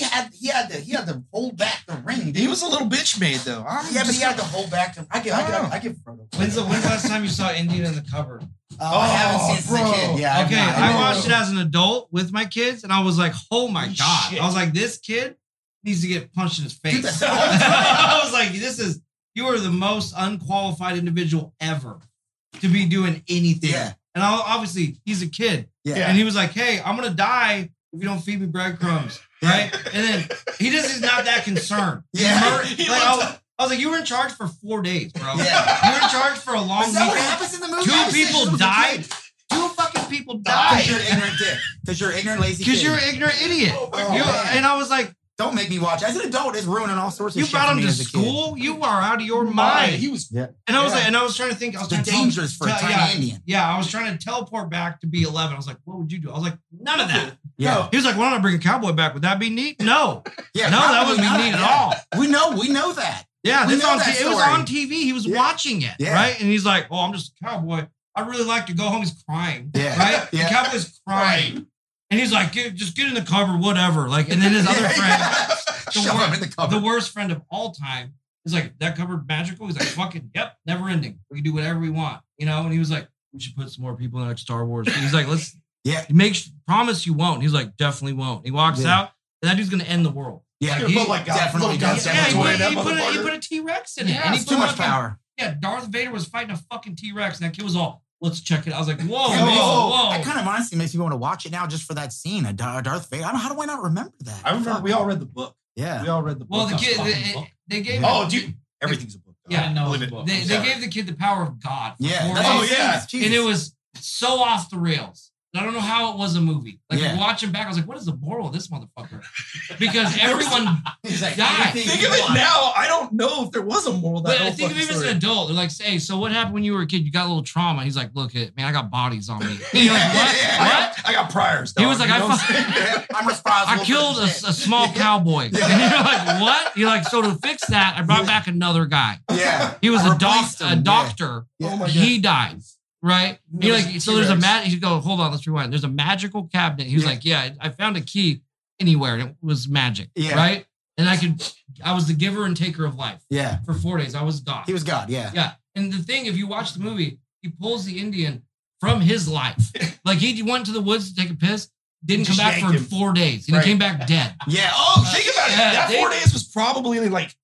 had to hold back the ring, dude. He was a little bitch made though. Yeah, but he had to hold back the. I give Frodo. When's the last time you saw Indian in the cupboard? I haven't seen it since a bro. kid. Yeah. I've Okay, not. I watched it as an adult with my kids, and I was like, "Oh my Holy god!" shit. I was like, "This kid needs to get punched in his face." Dude, that's all the time. I was like, you are the most unqualified individual ever to be doing anything." Yeah. And obviously, he's a kid, Yeah. and he was like, "Hey, I'm gonna die if you don't feed me breadcrumbs." Right? And then he's not that concerned. Yeah. He Like, looked I was like, "You were in charge for 4 days, bro. Yeah. You were in charge for a long Is that what weekend. happens in the movie? Two I was saying people she was a died. kid. 2 fucking people Because you're died." an ignorant dick. Because you're an ignorant, lazy Because kid. you're an ignorant idiot. Oh my God. And I was like, Don't make me watch. As an adult, it's ruining all sorts of you shit brought for him me to as a kid. school? You are out of your mind. He was. Yeah. And I was Yeah. like, and I was trying to think. I was It's trying to tell- dangerous for a tiny yeah, Indian. Yeah, I was trying to teleport back to be 11. I was like, what would you do? I was like, none of that. Yeah. He was like, why don't I bring a cowboy back? Would that be neat? No. Yeah. No, that probably wouldn't be not. neat at Yeah. all. We know that. Yeah, We this know on that it was story. on TV. He was Yeah. watching it, Yeah. right? And he's like, oh, I'm just a cowboy. I really like to go home. He's crying, Yeah. right? Yeah. The cowboy's crying. And he's like, just get in the cover, whatever. Like, and then his other friend, Shove him in the cover. the worst friend of all time, is like, that cupboard magical? He's like, fucking, yep, never ending. We can do whatever we want, you know? And he was like, we should put some more people in like Star Wars. He's like, let's Yeah. promise you won't. He's like, definitely won't. He walks Yeah. out, and that dude's gonna end the world. Yeah. Like, he- definitely little does. guns Yeah, he Definitely. put, that he motherfucker. put a T-Rex in it. Yeah, And he it's put too much fucking- power. Yeah, Darth Vader was fighting a fucking T-Rex, and that kid was all, let's check it. I was like, whoa, Yeah, whoa. That kind of honestly makes me want to watch it now just for that scene. Darth Vader. How do I not remember that? I remember Fuck. we all read the book. Yeah. We all read the book. Well, the kid, fucking book. they gave Oh, dude, everything's a book. Yeah, I didn't know Believe it it. was a book. they I'm sorry. gave the kid the power of God. For Yeah. 4 That's what I'm days, yeah. saying. Jesus. and it was so off the rails. I don't know how it was a movie. Like Yeah. watching back, I was like, what is the moral of this motherfucker? Because everyone. He's like, Die. anything Think you of it want. now. I don't know if there was a moral to that But whole think of fucking him as story. an adult. They're like, hey, so what happened when you were a kid? You got a little trauma. He's like, look, man, I got bodies on me. And you're like, what? Yeah. What? I got priors. He dog. was like, You I know what I'm fucking- saying? Yeah, I'm responsible. I killed a small cowboy. Yeah. And you're like, what? You're like, so to fix that, I brought back another guy. Yeah. He was I a replaced him, yeah. doctor. Yeah. Oh my God. He dies, right? There You're was like, a so there's a T-Rex. you go, hold on, let's rewind. There's a magical cabinet. He was Yeah. like, yeah, I found a key anywhere, and it was magic, Yeah. right? And I was the giver and taker of life Yeah. for 4 days. I was God. He was God. Yeah. Yeah. And the thing, if you watch the movie, he pulls the Indian from his life. Like he went to the woods to take a piss, didn't come Just back for yanked him. 4 days. And Right. he came back dead. Yeah. Oh, Think about it. Yeah, That they- 4 days was probably like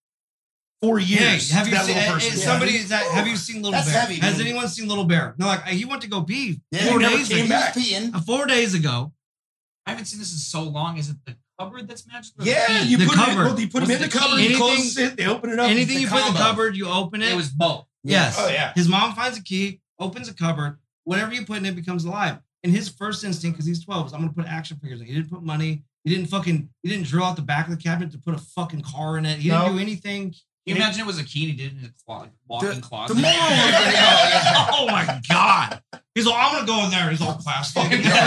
4 years. Hey, have to you that seen little person. have you seen Little That's Bear? heavy, Has dude. anyone seen Little Bear? No, like he went to go pee Yeah, 4 he never days came ago. back. He was peeing. 4 days ago. I haven't seen this in so long. Is it the cupboard that's magical? Yeah, you The put cupboard. it. You put Was them in it the the cupboard. key? You close Anything- it. They open it up. Anything the you put in the combo. cupboard, you open it. It was both. Yes. Oh yeah. His mom finds a key, opens a cupboard. Whatever you put in it becomes alive. And his first instinct, because he's 12, is I'm gonna put action figures in. He didn't put money. He didn't drill out the back of the cabinet to put a fucking car in it. He didn't No. do anything. Can you imagine it was a key and he did it in a walk-in closet? The moral of it, yeah. Oh my god. He's like, I'm gonna go in there. He's all plastic.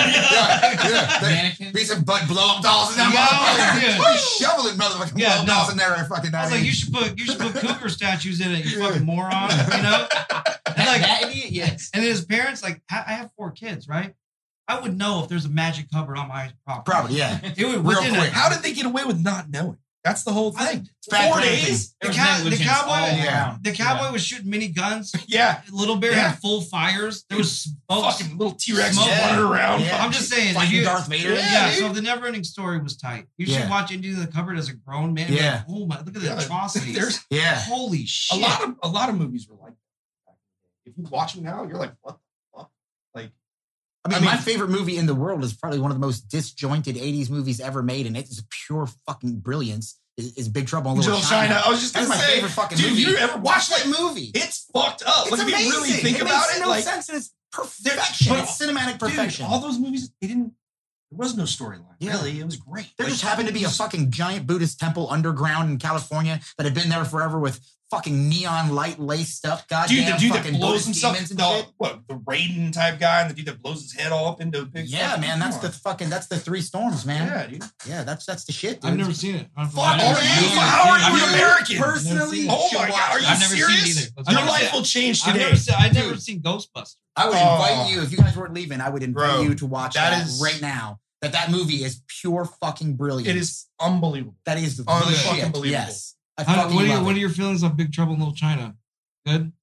Yeah. Mannequin. Be some blow up dolls in that Yeah, motherfucker. dude. What shoveling motherfucking Yeah, blow up no. dolls in there and fucking I was like, you should put cougar statues in it, you fucking moron. You know? And like, that idiot, yes. and then his parents, like, I have 4 kids, right? I would know if there's a magic cupboard on my property. Probably, yeah. It would Real within quick. How did they get away with not knowing? That's the whole thing. bad 4 parenting. days. The, There was the negligence cowboy, all Yeah. around. the cowboy was shooting mini guns. Yeah. Little Bear Yeah. had full fires. There was smoke. Fucking little T-Rex Smoke. running around. Yeah. I'm just saying. If Fighting you, Darth Vader. yeah, dude. so the Never Ending Story was tight. You should Yeah. watch Into the Cupboard as a grown man. And be Yeah. like, oh my, look at the Yeah, atrocities. There's Yeah. Holy a shit. lot of movies were like that. If you watch them now, you're like, what the fuck? Like, I mean, I mean- my favorite movie in the world is probably one of the most disjointed 80s movies ever made, and it's pure fucking brilliance. Is Big Trouble in Little Little China. China. I was just That's gonna my say, favorite fucking dude, movie. you ever watched that that? movie? It's fucked up. It's Like, if you really amazing. think It about makes it, no like, sense, and it's perfection. but- It's cinematic dude, perfection. all those movies, there was no storyline. Yeah. Really, it was great. There Like, just happened to be a fucking giant Buddhist temple underground in California that had been there forever with fucking neon light laced up goddamn dude, the dude that fucking blows Buddhist himself, demons and the, shit. the Raiden type guy, and the dude that blows his head all up into a big. Yeah, fucking- man, that's come that's the three storms, man. Yeah, dude. Yeah, that's the shit, dude. I've never seen it. Fuck, I've never man, seen it. how are I've you never- American? personally, Oh should my watch god, are it. you I've never seen it serious? either. Let's Your watch life it. will change I've today. never Dude. seen Ghostbusters. I would Oh. invite you if you guys weren't leaving. I would invite Bro, you to watch that that is- right now. That movie is pure fucking brilliant. It is unbelievable. That is the unfucking shit. believable. Yes, I How, fucking what, love what it. are your feelings of Big Trouble in Little China? Good?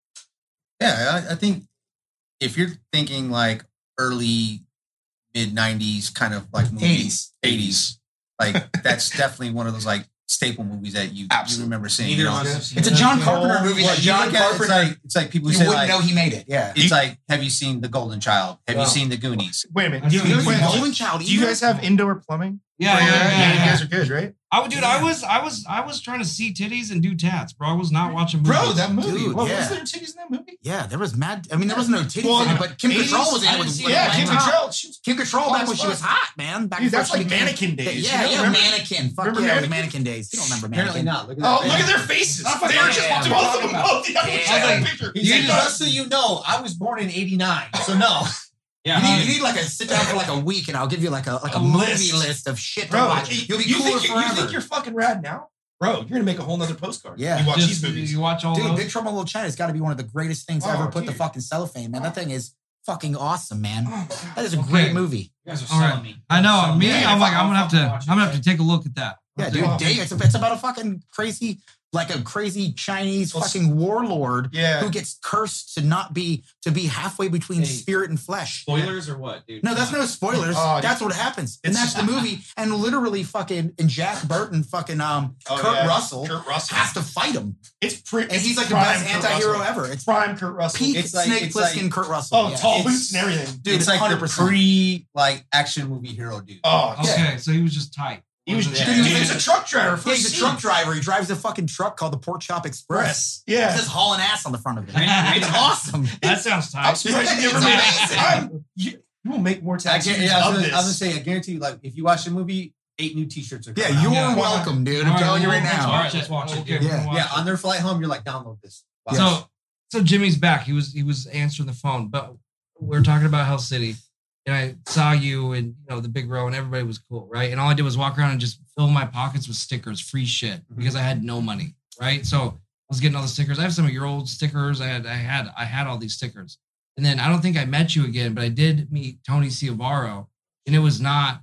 Yeah, I think if you're thinking like early, mid 90s kind of like movies, 80s, like that's definitely one of those like staple movies that you Absolutely. remember seeing. Neither You of know? us have seen It's a it. John Carpenter movie Well, that you John look at it, Carpenter. it's like people You say wouldn't like, know he made it. Yeah. it's like, have you seen The Golden Child? Have Wow. you seen The Goonies? Wait a minute. I've Do you, seen wait, Golden hold on. Golden Child. Do you guys have indoor plumbing? Yeah, yeah. You guys are good, right? I would, dude. I was trying to see titties and do tats, bro. I was not watching movies. Bro, that movie. Dude, what yeah. was there titties in that movie? Yeah, there was mad. I mean, there wasn't no titties Well, in it, but Kim 80s, Cattrall was in I it. didn't With, see with that. Yeah, a Kim blank top. Cattrall. She was Kim Cattrall hot back as when she fuck. was hot, man. Back Dude, before that's she like became- mannequin days. Yeah, you know? yeah, Remember? mannequin. Fuck Remember yeah, it was Mannequin? mannequin days. You don't remember Apparently mannequin. not. Look at Oh, that. look at their faces. I They were just forgot both what of them. I'm Both the other I was side of like, the picture. He's like, You just so you know, I was born in '89, so no. Yeah. You need like a sit down for like a week, and I'll give you like a A movie list. list of shit to Bro, watch. You'll be you cooler think, forever. you think you're fucking rad now? Bro, you're gonna make a whole nother postcard. Yeah. You watch Just- these movies. You watch all Dude, those? Big Trouble in Little China has got to be one of the greatest things Oh, ever put the dude. fucking cellophane, man. That thing is fucking awesome, man. Oh, That is a Okay. great movie. You guys are All right. selling me. I know. Selling Me, me. I'm like, I'll I'm fucking gonna watch have it. to take a look at that. Yeah, Oh, dude, dude. Dave, it's about a fucking crazy, like a crazy Chinese Well, fucking warlord Yeah. who gets cursed to be halfway between Hey. spirit and flesh. Spoilers or what, dude? No, that's no spoilers. Oh, That's what happens. And it's- that's the movie. And literally fucking and Jack Burton fucking Kurt Russell Kurt Russell. has to fight him. It's pretty. And he's like the prime best Kurt anti-hero Russell. ever. It's Prime Kurt Russell. peak It's like- Snake it's like- Plissken Kurt Russell. Oh, Yeah. tall It's- boots and everything. Dude, It's like 100%. the pre like action movie hero dude. Oh, yeah. Okay, so he was just tight. He was, Wasn't dude, it? he was a truck driver. Yeah, First he's a scene. truck driver. He drives a fucking truck called the Pork Chop Express. Yes. Yeah. It says hauling ass on the front of it. Right. It's awesome. That sounds I'm tight. surprised you never It's made amazing. it. You will make more I tattoos was of gonna this. say, I guarantee you, like if you watch the movie, 8 new T-shirts are Yeah, coming you're out. Yeah. welcome, dude. All I'm right, telling you right let's now. watch it. Let's watch it, Okay, dude. we're gonna watch Yeah, it. on their flight home, you're like, download this. Wow. So, so Jimmy's back. He was answering the phone, but we were talking about Hell City, and I saw you and the big row, and everybody was cool, right? And all I did was walk around and just fill my pockets with stickers, free shit, because I had no money, right? So I was getting all the stickers. I have some of your old stickers. I had all these stickers, and then I don't think I met you again, but I did meet Tony Ciavaro, and it was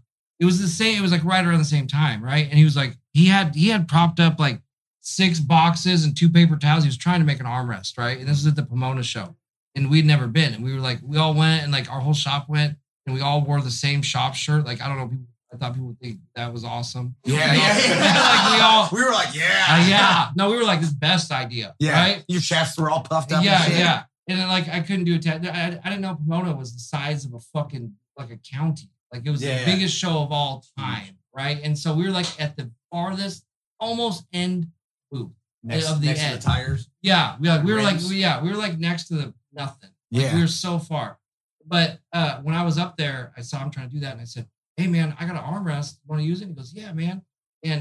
the same. It was like right around the same time, right? And he was like, he had propped up like 6 boxes and 2 paper towels. He was trying to make an armrest, right? And this was at the Pomona show. And we'd never been. And we were like, we all went and like our whole shop went and we all wore the same shop shirt. Like, I don't know, I thought people would think that was awesome. Yeah. Like we all, We were like, yeah. yeah. No, we were like, this best idea. Yeah. Right? Your chests were all puffed up. Yeah, and shit. yeah. And then like I couldn't do a tattoo. I didn't know Pomona was the size of a fucking like a county. Like it was Yeah, the yeah. biggest show of all time, right? And so we were like at the farthest, almost end booth. next, of the next to end. the tires. Yeah, we were like Rims. we were like next to the nothing. Like, Yeah. we were so far. But when I was up there, I saw him trying to do that, and I said, "Hey man, I got an armrest. Want to use it?" He goes, "Yeah, man." And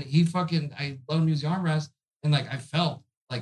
I let him use the armrest, and like I felt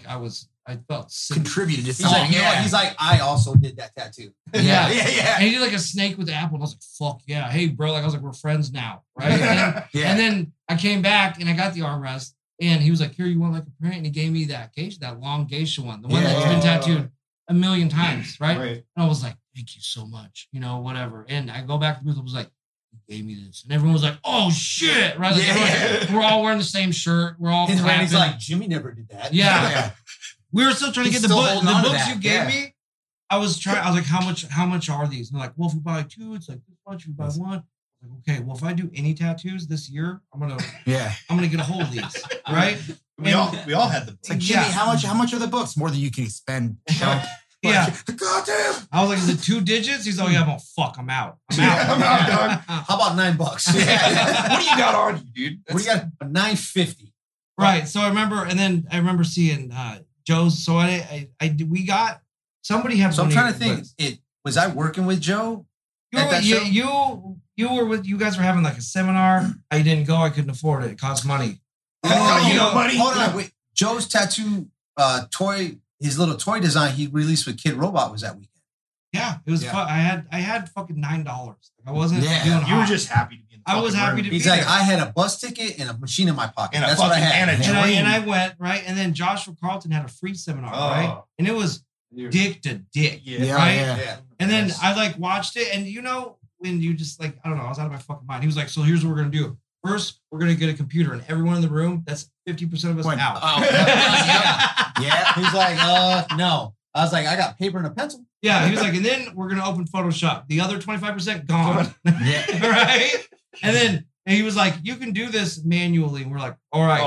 sick. Contributed to He's something. like, you know what? yeah. He's like, I also did that tattoo. Yeah. yeah. And he did like a snake with the apple, and I was like, "Fuck yeah, hey bro!" Like I was like, "We're friends now, right?" And, Yeah. and then I came back and I got the armrest, and he was like, "Here, you want like a print?" And he gave me that long geisha one, the one that's been Yeah. tattooed a million times, right? Right. And I was like, thank you so much, whatever. And I go back to the booth, I was like, he gave me this. And everyone was like, oh shit, right? Like, we're all wearing the same shirt. We're all He's clapping. like, Jimmy never did that. Yeah. We were still trying to He's get the still book. holding The on to books that. you gave Yeah. me, I was like, how much are these? And they're like, well, if you buy 2, it's like this much. If you buy 1, I'm like, okay, well, if I do any tattoos this year, I'm gonna get a hold of these, right? We all had the. It's like, Jimmy, how much are the books? More than you can spend. Yeah. God damn. I was like, is it 2 digits? He's like, yeah, well, fuck, I'm out. I'm out, dog. How about $9? What do you got on you, dude? What do you got? $9.50. Right. So I remember seeing Joe's. So we got somebody had. So I'm one trying to here, think. Was I working with Joe? You at were, that show? you were with. You guys were having like a seminar. I didn't go. I couldn't afford it. It cost money. Hold on. Wait. Joe's tattoo toy, his little toy design he released with Kid Robot was that weekend. Yeah, it was fun. I had fucking $9. Like, I wasn't doing hot. You were just happy to be in the I was happy room. to He's be like, there. I had a bus ticket and a machine in my pocket. And a That's what I fucking- had. and a And I went, right? And then Joshua Carlton had a free seminar, right? And it was dick to dick, right? Yeah. And then I like watched it, and when you just like, I don't know, I was out of my fucking mind. He was like, so here's what we're gonna do. First, we're gonna get a computer, and everyone in the room, that's 50% of us out. Oh, yeah. He's like, no. I was like, I got paper and a pencil. Yeah, he was like, and then we're gonna open Photoshop. The other 25% gone. Yeah. Right? And he was like, you can do this manually. And we're like, all right.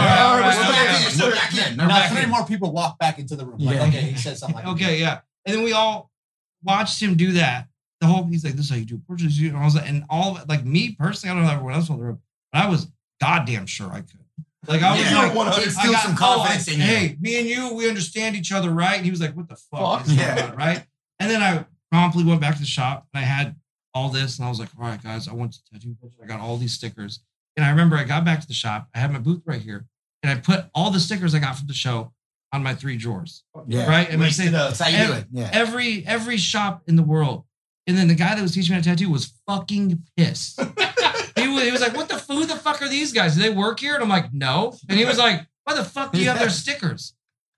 We're back in. Now 3 more people walk back into the room. Like, okay, he said something like Okay, yeah. And then we all watched him do that. He's like, this is how you do portraits. And I was like, and all of it, like me personally, I don't know everyone else in the room, but I was goddamn sure I could. Like I was like, It's still some confidence in you. Hey, me and you, we understand each other, right? And he was like, what the fuck is Yeah. going on, right? And then I promptly went back to the shop and I had all this, and I was like, all right, guys, I want to tattoo picture. I got all these stickers. And I remember I got back to the shop. I had my booth right here, and I put all the stickers I got from the show on my 3 drawers. Yeah. Right? And I Laced say it up. That's how you do it. Yeah. every shop in the world. And then the guy that was teaching me how to tattoo was fucking pissed. He was like, who the fuck are these guys? Do they work here? And I'm like, no. And he was like, why the fuck do you have their stickers?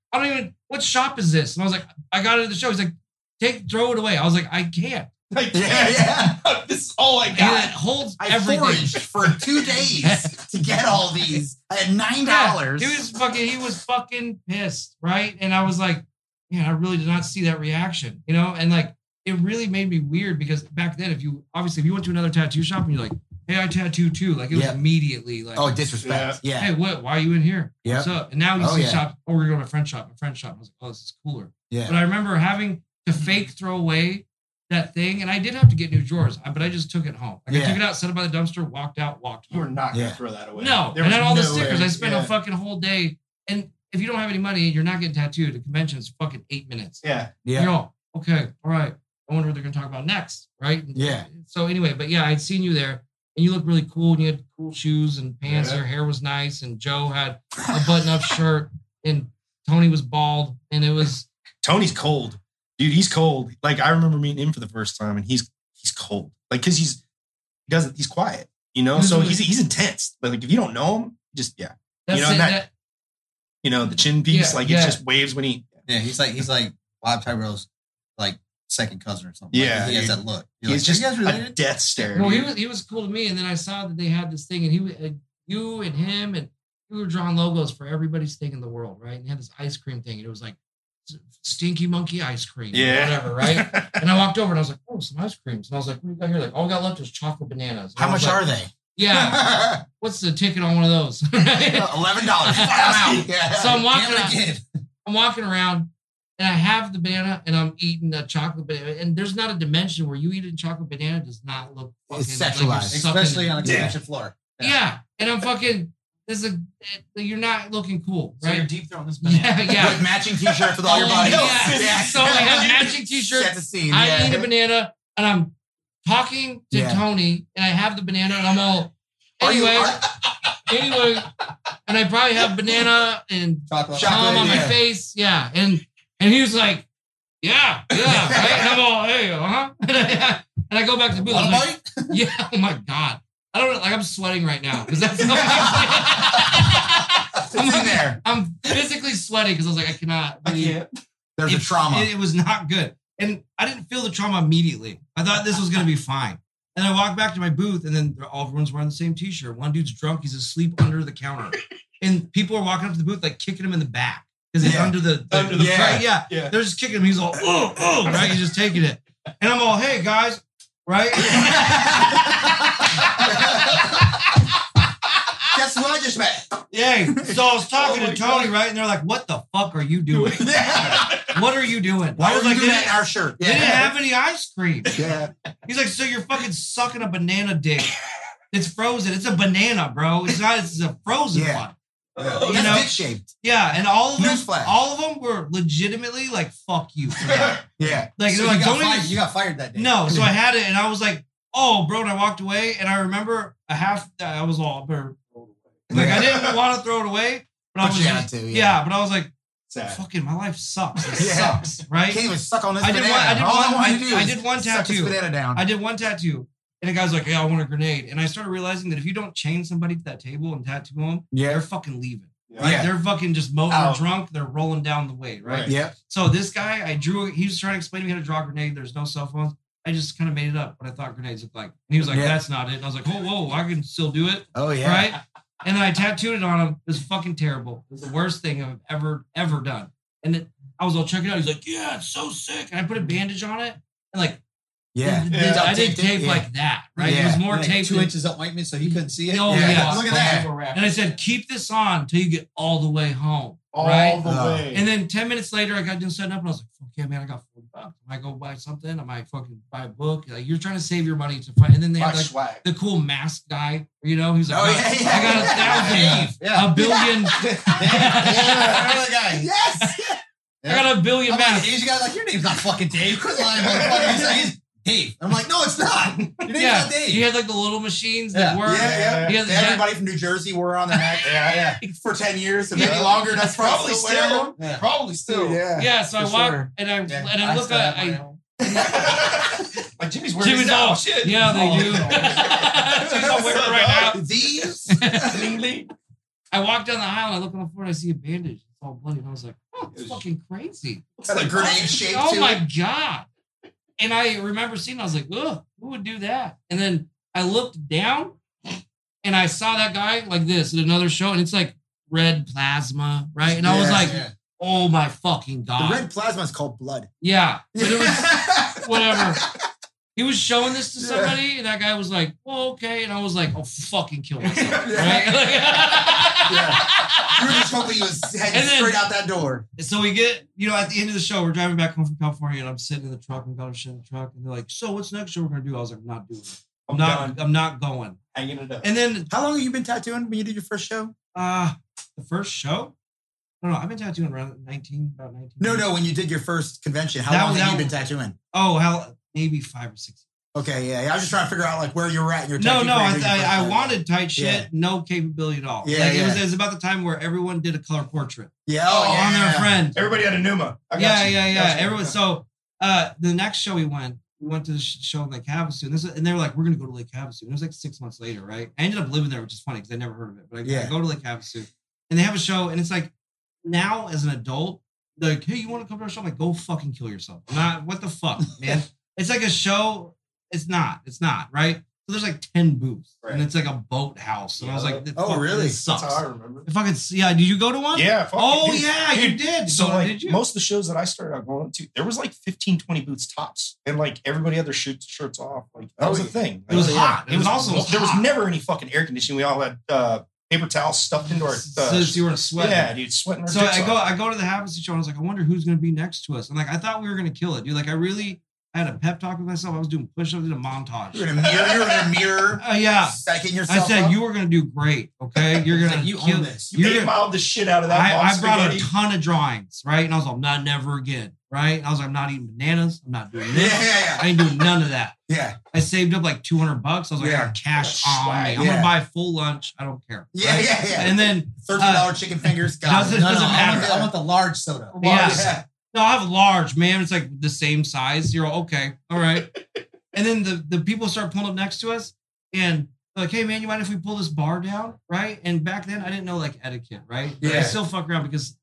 What shop is this? And I was like, I got it at the show. He's like, throw it away. I was like, I can't. Yeah. This is all I And got. it holds I everything. foraged for 2 days to get all these. I had $9. He was fucking pissed, right? And I was like, man, I really did not see that reaction, and like it really made me weird because back then, if you went to another tattoo shop and you're like, hey, I tattoo too, like it was immediately like, Oh, disrespect. Yeah. hey, why are you in here? Yeah. What's up? And now you Oh, see yeah. shops, we're gonna go to my friend's shop. I was like, oh, this is cooler. Yeah. But I remember having to fake throw away that thing, and I did have to get new drawers, but I just took it home. Like I Yeah. took it out, set it by the dumpster, walked out, walked You home. were not going Yeah. to throw that away. No, There and was then all the no stickers. way. I spent a Yeah. fucking whole day, and if you don't have any money and you're not getting tattooed, the convention is fucking 8 minutes. Yeah. Yeah. You're all, okay, all right. I wonder what they're gonna talk about next, right? Yeah. So anyway, but yeah, I'd seen you there, and you looked really cool, and you had cool shoes and pants. Yeah. Your hair was nice, and Joe had a button-up shirt, and Tony was bald, and it was Tony's cold. Dude, he's cold. Like I remember meeting him for the first time and he's cold. Like cuz he's quiet, So he's intense. But like if you don't know him, just that's and it. the chin piece, Yeah, like yeah. it just waves when he Yeah, he's like Bob Tyrell's like second cousin or something. Yeah, Like, he has dude. that look. You're he's like, just "You guys a related?" death stare. No, dude. he was cool to me, and then I saw that they had this thing, and you and him, and we were drawing logos for everybody's thing in the world, right? And he had this ice cream thing, and it was like Stinky Monkey ice cream, or Yeah. whatever, right? And I walked over, and I was like, oh, some ice creams, and I was like, what do you got here? Like, all we got left is chocolate bananas. And How I was much like, are they? Yeah, what's the ticket on one of those? $11. Out. Yeah. So I'm walking Damn around, it, kid. I'm walking around, and I have the banana, and I'm eating a chocolate banana, and there's not a dimension where you eat a chocolate banana does not look fucking It's like you're sexualized. sucking Especially it. on a Yeah. convention floor. Yeah, and I'm fucking. You're not looking cool, So you're right? deep throwing this banana. Yeah, yeah. With matching t-shirts with all your Oh, buddies. yeah. So I have matching Set t-shirts. the scene. I yeah. eat a banana, and I'm talking to Yeah. Tony, and I have the banana, and I'm all. Are you- Anyway, and I probably have banana and Chocolate. palm on my yeah. face, yeah, and he was like, yeah, right? And I'm all, hey, and I go back to the booth. I'm like, yeah, oh my god, I don't know, like I'm sweating right now because that's It's in there. I'm physically sweating because I was like, I cannot. There's a trauma. It was not good. And I didn't feel the trauma immediately. I thought this was going to be fine. And I walked back to my booth, and then everyone's wearing the same t-shirt. One dude's drunk. He's asleep under the counter. And people are walking up to the booth, like kicking him in the back. Because he's under the yeah. yeah. They're just kicking him. He's all, oh, right? He's just taking it. And I'm all, hey, guys, right? Guess who I just met? Yay. So I was talking to Tony, right? And they're like, what the fuck are you doing? What are you doing? Why I was are you like, doing that in our shirt? they didn't have any ice cream. Yeah. He's like, so you're fucking sucking a banana dick. It's frozen. It's a banana, bro. It's not, it's a frozen one. That's You know? dick shaped. Yeah, and all Newsflash. of them were legitimately like, fuck you for that. Yeah. Like, So they're like, you, got don't even fired, you got fired that day. No, so I had it, and I was like, "Oh, bro!" And I walked away, and I remember I was all like, I didn't want to throw it away, but I But was you had to, yeah, but I was like, Sad. "Fucking, my life sucks. It Yeah. sucks, right?" Can't even suck on this I did banana. one- I did All one- want I- to do I is did one suck this tattoo. banana down. I did one tattoo, and the guy's like, "Yeah, I want a grenade," and I started realizing that if you don't chain somebody to that table and tattoo them, they're fucking leaving. Right? Yeah. They're fucking just they're Out. drunk. They're rolling down the way, right? Yeah. So this guy, he was trying to explain to me how to draw a grenade. There's no cell phones. I just kind of made it up what I thought grenades looked like. And he was like, Yeah. that's not it. And I was like, whoa, I can still do it. Oh yeah. Right? And then I tattooed it on him. It was fucking terrible. It was the worst thing I've ever done. And I was all, check it out. He's like, yeah, it's so sick. And I put a bandage on it. And like, Yeah. I did tape like that, right? It was more Like tape 2 than- inches of ointment so he couldn't see it. Oh, Yeah. yeah. Look at that. And I said, keep this on until you get all the way home. All right? the way. And then 10 minutes later, I got done setting up and I was like, fuck yeah, man, I got $40. I might go buy something. I might fucking buy a book. Like, you're trying to save your money to find. And then they had like swag. the cool mask guy, you know, he's like, Oh, "No, yeah, yeah. I got Dave, yeah. a billion, Yeah, remember the guy? Yes. I got a billion I'm like, masks. Asian guy's like, your name's not fucking Dave. Quit lying, motherfucker. He's like, it's Dave. I'm like, no, it's not. Your name's Yeah, not Dave. he had like the little machines that Yeah. work. Yeah. He had the Everybody from New Jersey wore on their neck. Yeah. For 10 years, and maybe Yeah. longer. That's Probably still. Yeah. Probably still. Yeah. Yeah, so I For walk sure. and I Yeah. and I look still have at mine at home. Like Jimmy's wearing Jimmy's his now. all Shit. yeah, they Oh, do. Jimmy's all wearing it right now. These. I walk down the aisle and I look on the floor and I see a bandage. It's all bloody. And I was like, oh, it's fucking crazy. Got a grenade shape Oh to my it. God. And I remember seeing, I was like, ugh, who would do that? And then I looked down and I saw that guy like this at another show, and it's like red plasma, right? And I was Yeah, like, yeah. oh my fucking The God. red plasma is called blood. Yeah. But it was whatever. He was showing this to somebody, and that guy was like, well, okay. And I was like, oh, fucking kill myself. Right? You were just hoping he was heading And then- straight out that door. So we get, at the end of the show, we're driving back home from California, and I'm sitting in the truck and got a shit in the truck, and they're like, "So what's the next show we're gonna do?" I was like, "I'm not doing it. I'm not going." Hanging it up. And then How long have you been tattooing when you did your first show? the first show, I don't know. I've been tattooing around about 19. No, when you did your first convention, how That long was- have you that been was- tattooing? Oh, hell, maybe 5 or 6. Okay, yeah. I was just trying to figure out like where you were at in your No, tattoo no. career when you first I started. wanted tight shit, Yeah. no capability at all. Yeah, like, yeah. It was about the time where everyone did a color portrait Yeah, on their friend. Everybody had a Numa. I got Yeah, you. yeah. Got you. Everyone. So the next show we went to the show in Lake Havasu, and they were like, "We're gonna go to Lake Havasu." And it was like 6 months later, right? I ended up living there, which is funny because I never heard of it. But I Yeah. go to Lake Havasu, and they have a show, and it's like now as an adult, they're like, "Hey, you want to come to our show?" I'm like, "Go fucking kill yourself." I'm not. What the fuck, man? It's like a show. It's not, right? So there's like 10 booths, and it's like a boat house. And I was like, Oh, fuck, really? This sucks. That's how I remember. If I could, yeah. Did you go to one? Yeah. fuck Oh, it, dude. yeah, you Dude, did. So like did you? most of the shows that I started out going to, there was like 15, 20 booths tops. And like everybody had their shirts off. Like that was a thing. It was Like, hot. It was also there was hot. never any fucking air conditioning. We all had paper towels stuffed into our so you were in sweat. yeah, dude, sweating our So dicks off. I go to the Havasu show and I was like, I wonder who's gonna be next to us. And like I thought we were gonna kill it, dude. Like I had a pep talk with myself. I was doing push-ups, did a montage. You were in a mirror. Yeah. Stacking I yourself said up. you were gonna do great. Okay, you're gonna You kill own this. You You're eight miled the shit out of that. I bomb brought spaghetti. a ton of drawings, right? And I was like, not never again, right? And I was like, I'm not eating bananas. I'm not doing this. Yeah. I ain't doing none of that. Yeah. I saved up like $200. I was like, I got cash on me. I'm Yeah. gonna buy full lunch. I don't care. Yeah, right? yeah. And then $13 chicken fingers. Got doesn't- it. doesn't matter. I want the large soda. Yeah. No, I have large, man. It's like the same size. You're okay. All right. And then the people start pulling up next to us and they're like, hey, man, you mind if we pull this bar down? Right. And back then I didn't know like etiquette. Right. But I Yeah. still fuck around because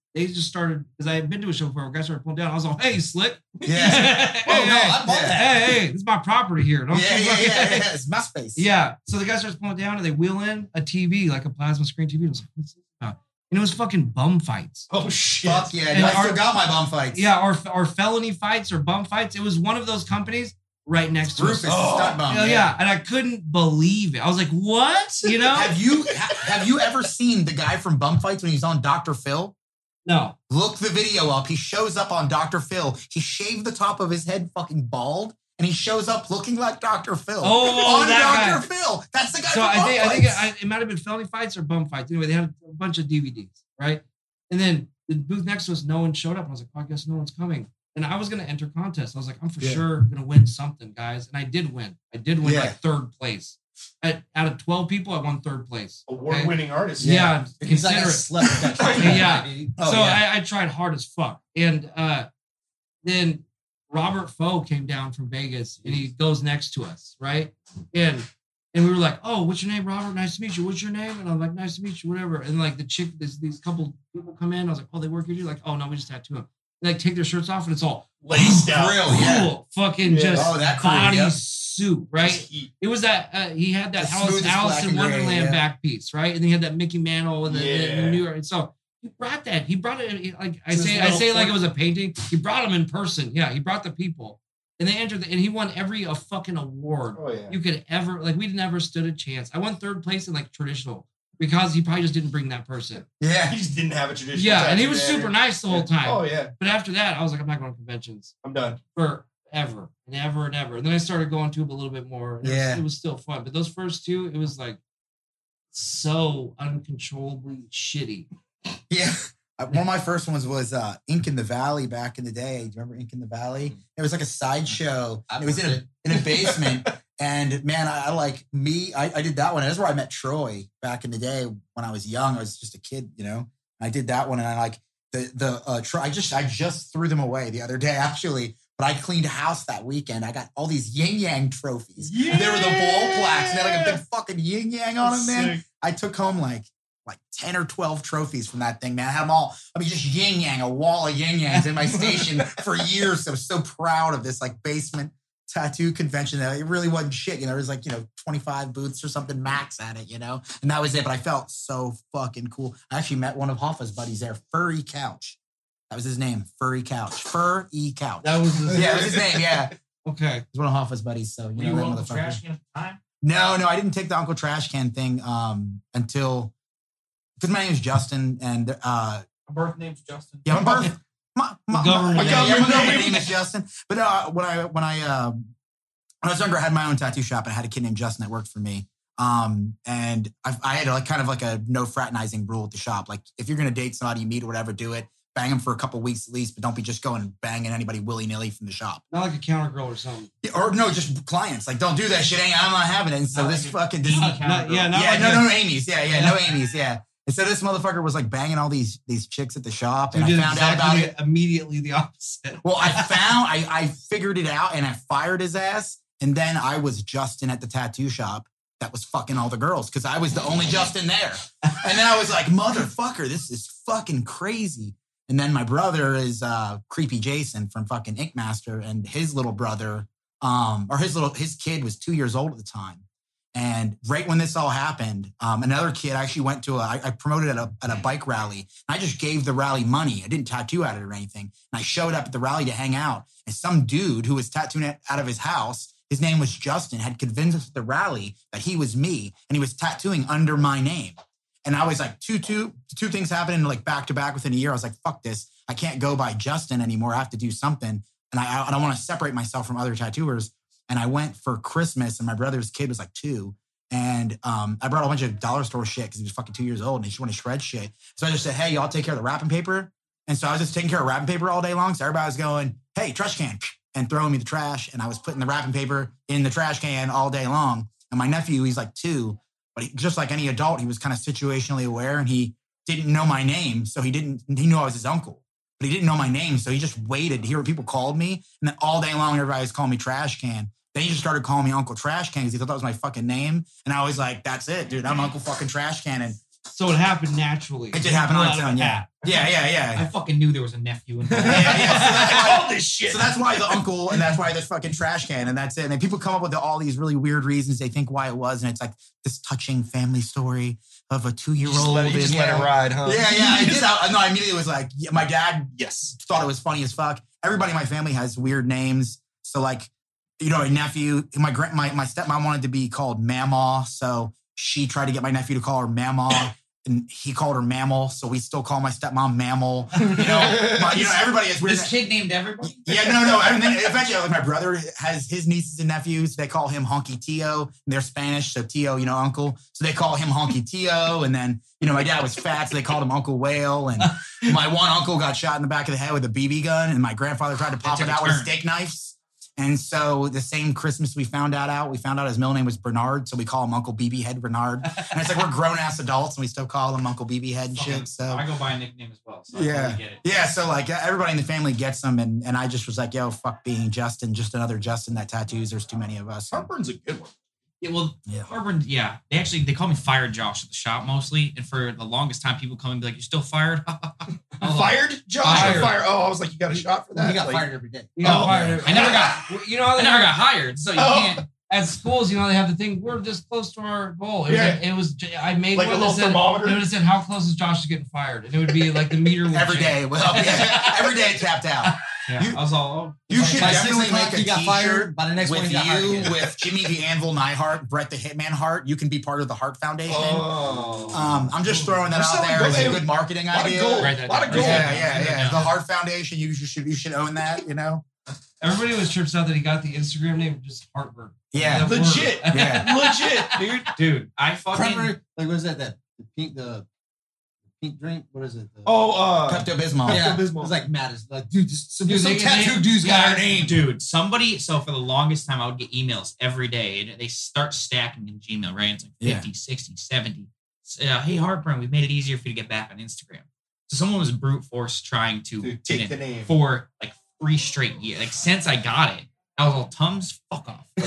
they just started, because I had been to a show before, guys started pulling down. I was like, hey, Slick. Yeah. hey, Oh, no, I bought that. Hey, this is my property here. Don't Yeah, you yeah, fucking- yeah. It's my space. Yeah. So the guy starts pulling down and they wheel in a TV, like a plasma screen TV. I was like, what's this about? And it was fucking bum fights. Oh shit! Fuck yeah. And Dude, I our- still got my bum fights. Yeah, or felony fights or bum fights. It was one of those companies right next to Rufus, us. the stunt bum. Yeah. And I couldn't believe it. I was like, what? You know? Have you ever seen the guy from Bum Fights when he's on Dr. Phil? No. Look the video up. He shows up on Dr. Phil. He shaved the top of his head fucking bald, and he shows up looking like Dr. Phil. Oh, on that Dr. guy. Phil. That's the guy So from Bum I think Fights. it might have been felony fights or bum fights. Anyway, they had a bunch of DVDs, right? And then the booth next to us, no one showed up. I was like, oh, I guess no one's coming. And I was going to enter contest. I was like, I'm for sure going to win something, guys. And I did win. I did win Yeah. like third place. Out of 12 people, I won third place. Award-winning artist. Yeah, He's like, I consider it. slept with that. Yeah. Oh, So yeah. I tried hard as fuck. And then Robert Foe came down from Vegas and he goes next to us, right? And we were like, oh, what's your name, Robert? Nice to meet you. What's your name? And I'm like, nice to meet you, whatever. And like the chick, these couple people come in. I was like, oh, they work here too? Like, oh, no, we just tattoo them. They like take their shirts off and it's all Laced out. Grill, yeah. cool, fucking Yeah. just Oh, that crew, body yeah. suit, right? Heat. It was that he had that The Alice smoothest black in and gray, Wonderland yeah. back piece, right? And then he had that Mickey Mantle and the Yeah. New York. And so he brought that. He brought it like I Just say little like it was a painting. He brought them in person. Yeah, he brought the people, and they entered. And he won every fucking award Oh yeah. you could ever like. We never stood a chance. I won third place in like traditional because he probably just didn't bring that person. Yeah. He just didn't have a traditional. Yeah, and he tattoo was banner. super nice the whole time. Oh yeah. But after that, I was like, I'm not going to conventions I'm done. forever and ever and ever. And then I started going to them a little bit more. And Yeah. it was still fun. But those first two, it was like so uncontrollably shitty. Yeah. One of my first ones was Ink in the Valley back in the day. Do you remember Ink in the Valley? It was like a sideshow. It was in a basement. And man, I did that one. That's where I met Troy back in the day when I was young. I was just a kid, you know. I did that one, and I like Troy. I just threw them away the other day, actually. But I cleaned house that weekend. I got all these yin yang trophies. Yeah. They were the ball plaques, and they had like a big fucking yin yang on them, man. Sick. I took home like 10 or 12 trophies from that thing, man. I had them all. I mean, just yin yang, a wall of yin yangs in my station for years. I was so proud of this like basement tattoo convention that it really wasn't shit. You know, there was like, 25 booths or something max at it, and that was it. But I felt so fucking cool. I actually met one of Hoffa's buddies there, Furry Couch. That was his name, Furry Couch. Furry Couch. That was the Yeah, that was his name, yeah. okay. He's one of Hoffa's buddies, so Were you you know on that the motherfucker. trash can at the time? No, I didn't take the Uncle Trash Can thing until because my name is Justin and My birth name's Justin. yeah, my birth, my government name. name is Justin. But when I was younger, I had my own tattoo shop and I had a kid named Justin that worked for me. And I had like kind of like a no fraternizing rule at the shop. Like if you're gonna date somebody, you meet or whatever, do it. Bang them for a couple weeks at least, but don't be just going banging anybody willy nilly from the shop. Not like a counter girl or something. Yeah, or no, just clients. Like don't do that shit. I'm not having it. And so Not this like fucking Amy Not like no a- Amy's. Yeah, no Amy's. Yeah. And so this motherfucker was like banging all these chicks at the shop, and You I did found out about exactly it. immediately the opposite. Well, I figured it out, and I fired his ass. And then I was Justin at the tattoo shop that was fucking all the girls because I was the only Justin there. And then I was like, motherfucker, this is fucking crazy. And then my brother is Creepy Jason from fucking Ink Master, and his little brother, his kid was 2 years old at the time. And right when this all happened, another kid actually went to I promoted at a bike rally. And I just gave the rally money. I didn't tattoo at it or anything. And I showed up at the rally to hang out. And some dude who was tattooing it out of his house, his name was Justin, had convinced us at the rally that he was me. And he was tattooing under my name. And I was like, two things happening like back to back within a year. I was like, fuck this. I can't go by Justin anymore. I have to do something. And I want to separate myself from other tattooers. And I went for Christmas, and my brother's kid was like 2. And I brought a bunch of dollar store shit because he was fucking 2 years old and he just wanted to shred shit. So I just said, hey, y'all take care of the wrapping paper. And so I was just taking care of wrapping paper all day long. So everybody was going, hey, trash can, and throwing me the trash. And I was putting the wrapping paper in the trash can all day long. And my nephew, he's like 2, but just like any adult, he was kind of situationally aware, and he didn't know my name. So he knew I was his uncle, but he didn't know my name. So he just waited to hear what people called me. And then all day long, everybody was calling me Trash Can. Then he just started calling me Uncle Trash Can because he thought that was my fucking name. And I was like, that's it, dude. I'm Uncle fucking Trash Can. And So it happened naturally. It did happen on its Out of own, a yeah. hat. Yeah. I fucking knew there was a nephew involved. So that's why the uncle, and that's why the fucking trash can, and that's it. And then people come up with all these really weird reasons they think why it was, and it's like this touching family story of a 2-year-old. You just let it ride, huh? Yeah. I did. I immediately was like, my dad, thought it was funny as fuck. Everybody in my family has weird names. So like, a nephew, my stepmom wanted to be called Mamaw, so she tried to get my nephew to call her Mamaw. And he called her Mammal, so we still call my stepmom Mammal. Everybody has weird. This kid named everybody? Yeah, no. And then eventually, like my brother has his nieces and nephews. They call him Honky Tio. And they're Spanish, so Tio, uncle. So they call him Honky Tio. And then, my dad was fat, so they called him Uncle Whale. And my one uncle got shot in the back of the head with a BB gun, and my grandfather tried to pop it out with steak knives. And so the same Christmas we found out his middle name was Bernard, so we call him Uncle BB Head Bernard. And it's like we're grown-ass adults, and we still call him Uncle BB Head and shit. So I go by a nickname as well, so I totally get it. Yeah, so like everybody in the family gets them, and I just was like, yo, fuck being Justin, just another Justin that tattoos. There's too many of us. Heartburn's a good one. Yeah, well, Harburn, they call me Fired Josh at the shop mostly, and for the longest time, people come and be like, "You're still fired?" Fired, Josh? Or fired? Oh, I was like, you got a shot for that. He got fired every day. You got fired. I never got hired, so you can't. At schools, they have the thing. We're just close to our goal. I made like one a little that said, thermometer. it would have said, "How close is Josh to getting fired?" And it would be like the meter would every change. day. Well, every day tapped out. Yeah, I was all. You should By definitely 6 o'clock, make a you got t-shirt fired. By the next with one, you got hired again. with Jimmy the Anvil Neihart, Brett the Hitman Hart. You can be part of the Heart Foundation. I'm just throwing that out there as a good marketing idea. A lot of gold. Yeah. The Heart Foundation. You should own that. Everybody was trips out that he got the Instagram name just Heartburn. Yeah, legit. Yeah, legit, dude. I fucking Remember, like what is that? The pink drink. What is it? Pepto Bismol. Yeah, Pepto-Bismol. it was like mad. It's like, dude, some they- tattoo dudes got our name. dude. Somebody. So for the longest time, I would get emails every day, and they start stacking in Gmail. Right, it's like 50, 60, 70. Hey, Heartburn, we've made it easier for you to get back on Instagram. So someone was brute force trying to take the name for like 3 straight years. Like since I got it, I was all, Tums, fuck off. If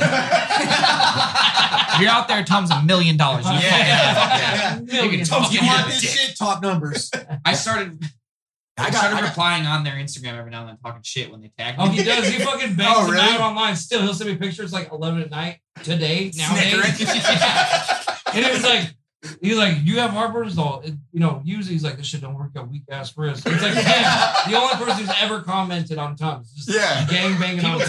you're out there, Tums, $1 million. Yeah. Millions. You want this shit? Talk numbers. I started replying on their Instagram every now and then, talking shit when they tag me. Oh, he does. He fucking bangs them out online. Still, he'll send me pictures like 11 at night today. Nowadays, and it was like. He's like, you have heartburn? Though, usually he's like, this shit don't work out, weak ass wrist. It's like, the only person who's ever commented on Tums. Just gang banging on Tums.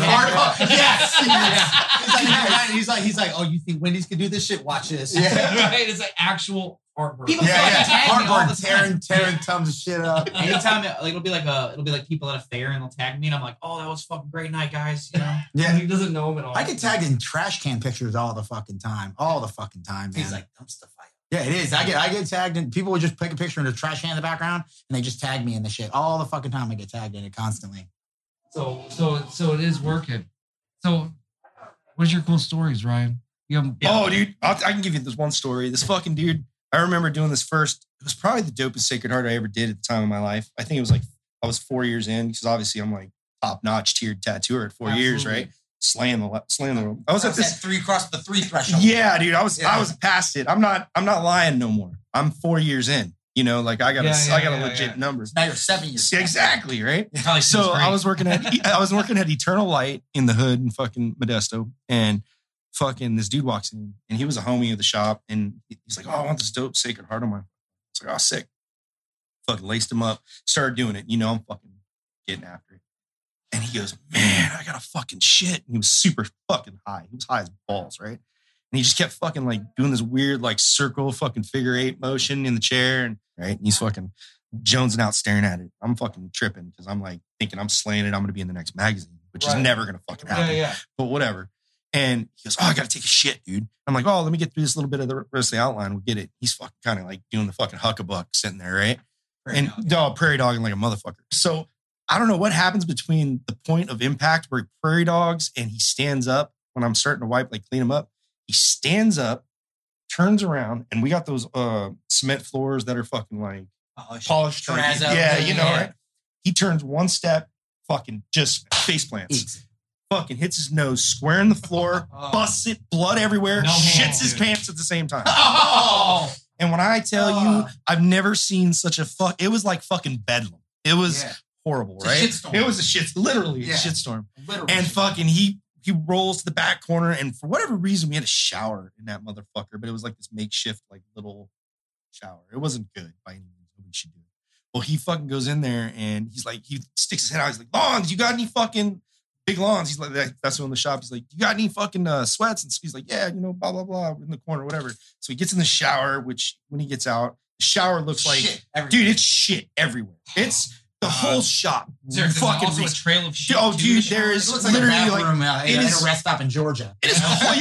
Yes. He's like, oh, you think Wendy's could do this shit? Watch this. Yeah. Right? It's like actual heartburn. People fucking tag me all Heartburn, the time. tearing Tums shit up. Anytime it'll be like people at a fair and they'll tag me and I'm like, oh, that was a fucking great night, guys. Yeah, He doesn't know him at all. I get tagged in trash can pictures all the fucking time. Man. He's like, dumpster fire. Yeah, it is. I get tagged in. People would just pick a picture in the trash can in the background, and they just tag me in the shit all the fucking time. I get tagged in it constantly. So it is working. So, what's your cool stories, Ryan? Oh, dude, I can give you this one story. This fucking dude, I remember doing this first. It was probably the dopest Sacred Heart I ever did at the time of my life. I think it was like, I was 4 years in, because obviously I'm like top-notch tiered tattooer at 4 years, right? Slaying the world. I was at this 3 cross the 3 threshold. Yeah, dude. I was past it. I'm not lying no more. I'm 4 years in. Like I got a legit numbers. Now you're 7 years. Exactly, right? So I was working at Eternal Light in the hood in fucking Modesto, and fucking this dude walks in, and he was a homie of the shop, and he's like, "Oh, I want this dope Sacred Heart on my." It's like, "Oh, sick." Fucking laced him up, started doing it. I'm fucking getting after it. And he goes, "Man, I got a fucking shit." And he was super fucking high. He was high as balls, right? And he just kept fucking like doing this weird like circle fucking figure 8 motion in the chair. And right. And he's fucking jonesing out staring at it. I'm fucking tripping because I'm like thinking I'm slaying it. I'm going to be in the next magazine, which is never going to fucking happen. But whatever. And he goes, "Oh, I got to take a shit, dude." I'm like, "Oh, let me get through this little bit of the rest of the outline. We'll get it." He's fucking kind of like doing the fucking huckabuck sitting there, right? Prairie dogging like a motherfucker. So I don't know what happens between the point of impact where he prairie dogs and he stands up when I'm starting to wipe, like clean him up. He stands up, turns around, and we got those cement floors that are fucking like polished. Right? He turns one step, fucking just face plants. Fucking hits his nose square in the floor, busts it, blood everywhere, shits his pants at the same time. And when I tell you, I've never seen such a it was like fucking bedlam. It was horrible, It's a right? shitstorm. It was literally a shitstorm. And fucking he rolls to the back corner, and for whatever reason, we had a shower in that motherfucker, but it was like this makeshift like little shower. It wasn't good by any means. Nobody should do it. Well, he fucking goes in there and he's like, he sticks his head out. He's like, Lawns, you got any fucking big lawns? He's like, that's in the shop. He's like, you got any fucking sweats? And he's like, yeah, blah, blah, blah, in the corner, whatever. So he gets in the shower, which when he gets out, the shower looks like, dude, it's shit everywhere. It's the whole shop. There's also a trail of shit. Oh, dude, there is literally like it is a rest stop in Georgia. It is.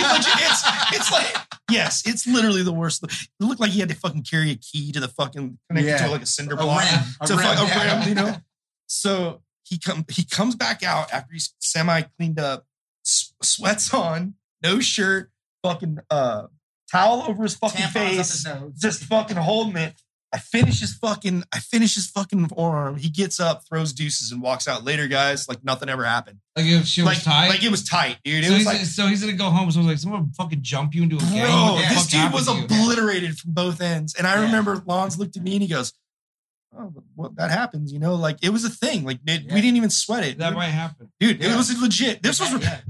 It's like yes, it's literally the worst. It looked like he had to fucking carry a key to the fucking connected to like a cinder block to a rim, So he comes back out after he's semi cleaned up, sweats on, no shirt, fucking towel over his fucking face, just fucking holding it. I finish his fucking forearm. He gets up, throws deuces, and walks out. Later, guys, like nothing ever happened. Like if shit was tight? Like it was tight, dude. So he's gonna go home. So I was like, someone fucking jump you into a gang. Bro, this dude was obliterated from both ends. And I remember Lawns looked at me and he goes, oh, what that happens, like it was a thing. Like we didn't even sweat it. That might happen. Dude, it was legit. This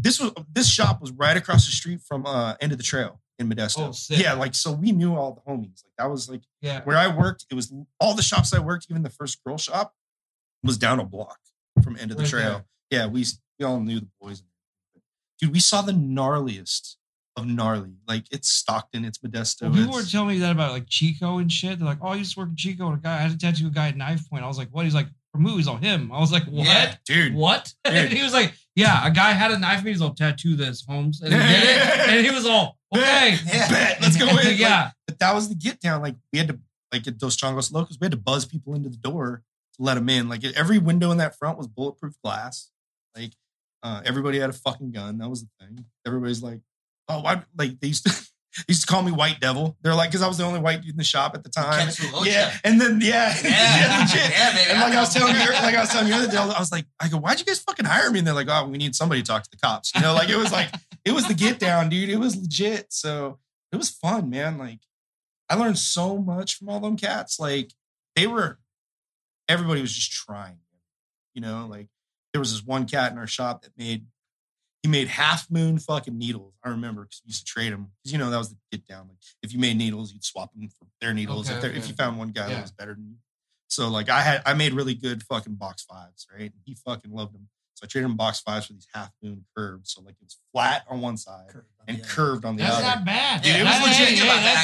shop was right across the street from End of the Trail in Modesto. Oh, sick. Yeah, like so we knew all the homies. Like that was like where I worked. It was all the shops I worked, even the first girl shop was down a block from End of the Trail. There. Yeah, we all knew the boys. Dude, we saw the gnarliest of gnarly. Like it's Stockton, it's Modesto. Well, people were telling me that about like Chico and shit. They're like, oh, I used to work at Chico and I had to tattoo a guy at knife point. I was like, what? He's like, for movies on him. I was like, what? Yeah, dude. What? Dude. And he was like, yeah, a guy had a knife point. He's all, tattoo this, Holmes. And he did it. And he was all, okay. Bet. Let's go in. Yeah. But that was the get down. Like we had to, like at Dos Changos Locos, we had to buzz people into the door to let them in. Like every window in that front was bulletproof glass. Like everybody had a fucking gun. That was the thing. Everybody's like, oh, why? Like they used to call me White Devil. They're like, because I was the only white dude in the shop at the time. Yeah, and then legit. Baby. And like I was telling you the other day, I was like, I go, why'd you guys fucking hire me? And they're like, oh, we need somebody to talk to the cops. Like it was the get down, dude. It was legit. So it was fun, man. Like I learned so much from all them cats. Like everybody was just trying. Like there was this one cat in our shop that he made half moon fucking needles. I remember because we used to trade them. Because that was the get down. Like if you made needles, you'd swap them for their needles. If you found one guy that was better than you. So like I made really good fucking box fives, right? And he fucking loved them. So I traded him box fives for these half moon curves. So like it was flat on one side and curved on the other. That's not bad. Dude, it was legit.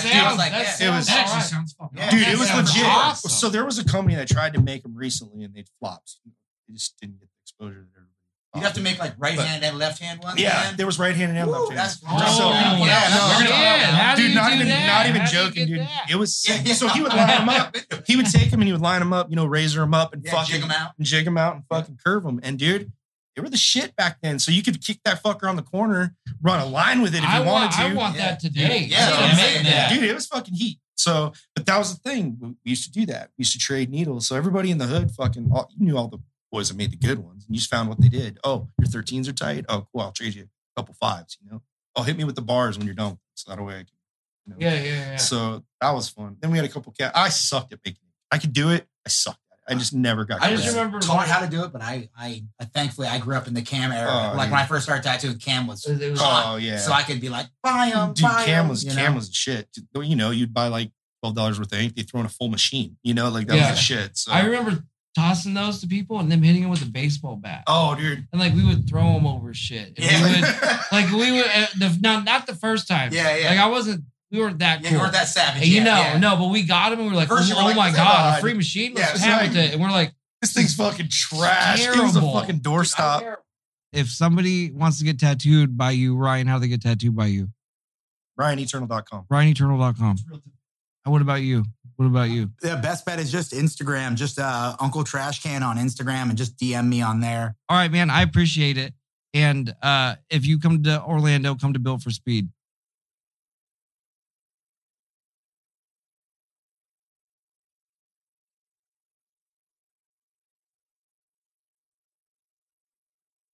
That actually sounds fucking Dude, it was legit. Awesome. So there was a company that tried to make them recently and they'd flopped. They just didn't get the exposure that everybody. You'd have to make like right hand and left hand ones. Yeah, there was right hand and left hand. That's dude, not even joking, dude. It was sick. So he would line them up. He would take them and he would line them up, razor them up and fucking jig them out and fucking curve them. And dude, they were the shit back then. So you could kick that fucker on the corner, run a line with it if you wanted to. I want that today. Yeah, dude, it was fucking heat. So, but that was the thing. We used to do that. We used to trade needles. So everybody in the hood you knew all the boys that made the good ones. And you just found what they did. Oh, your 13s are tight? Oh, cool. I'll trade you a couple fives, Oh, hit me with the bars when you're done. So that way I can, Yeah. So that was fun. Then we had a couple cats. I sucked at making it. I could do it. I sucked at it. I just never got I just remember taught how to do it, but I thankfully I grew up in the Cam era. When I first started tattooing, Cam was hot. Oh yeah. So I could be like, buy them. Dude, Cam was shit. You'd buy like $12 worth of ink. They throw in a full machine. Like that was the shit. So I remember tossing those to people and them hitting them with a baseball bat. Oh, dude. And like we would throw them over shit. And we would not the first time. Yeah. We weren't that cool. You weren't that savage. No, but we got them and we were like, oh my God, a free machine? Let's have it. And we're like, this thing's fucking trash. It was a fucking doorstop. If somebody wants to get tattooed by you, Ryan, how do they get tattooed by you? RyanEternal.com. RyanEternal.com. What about you? The best bet is just Instagram, just Uncle Trash Can on Instagram and just DM me on there. All right, man. I appreciate it. And if you come to Orlando, come to Built for Speed.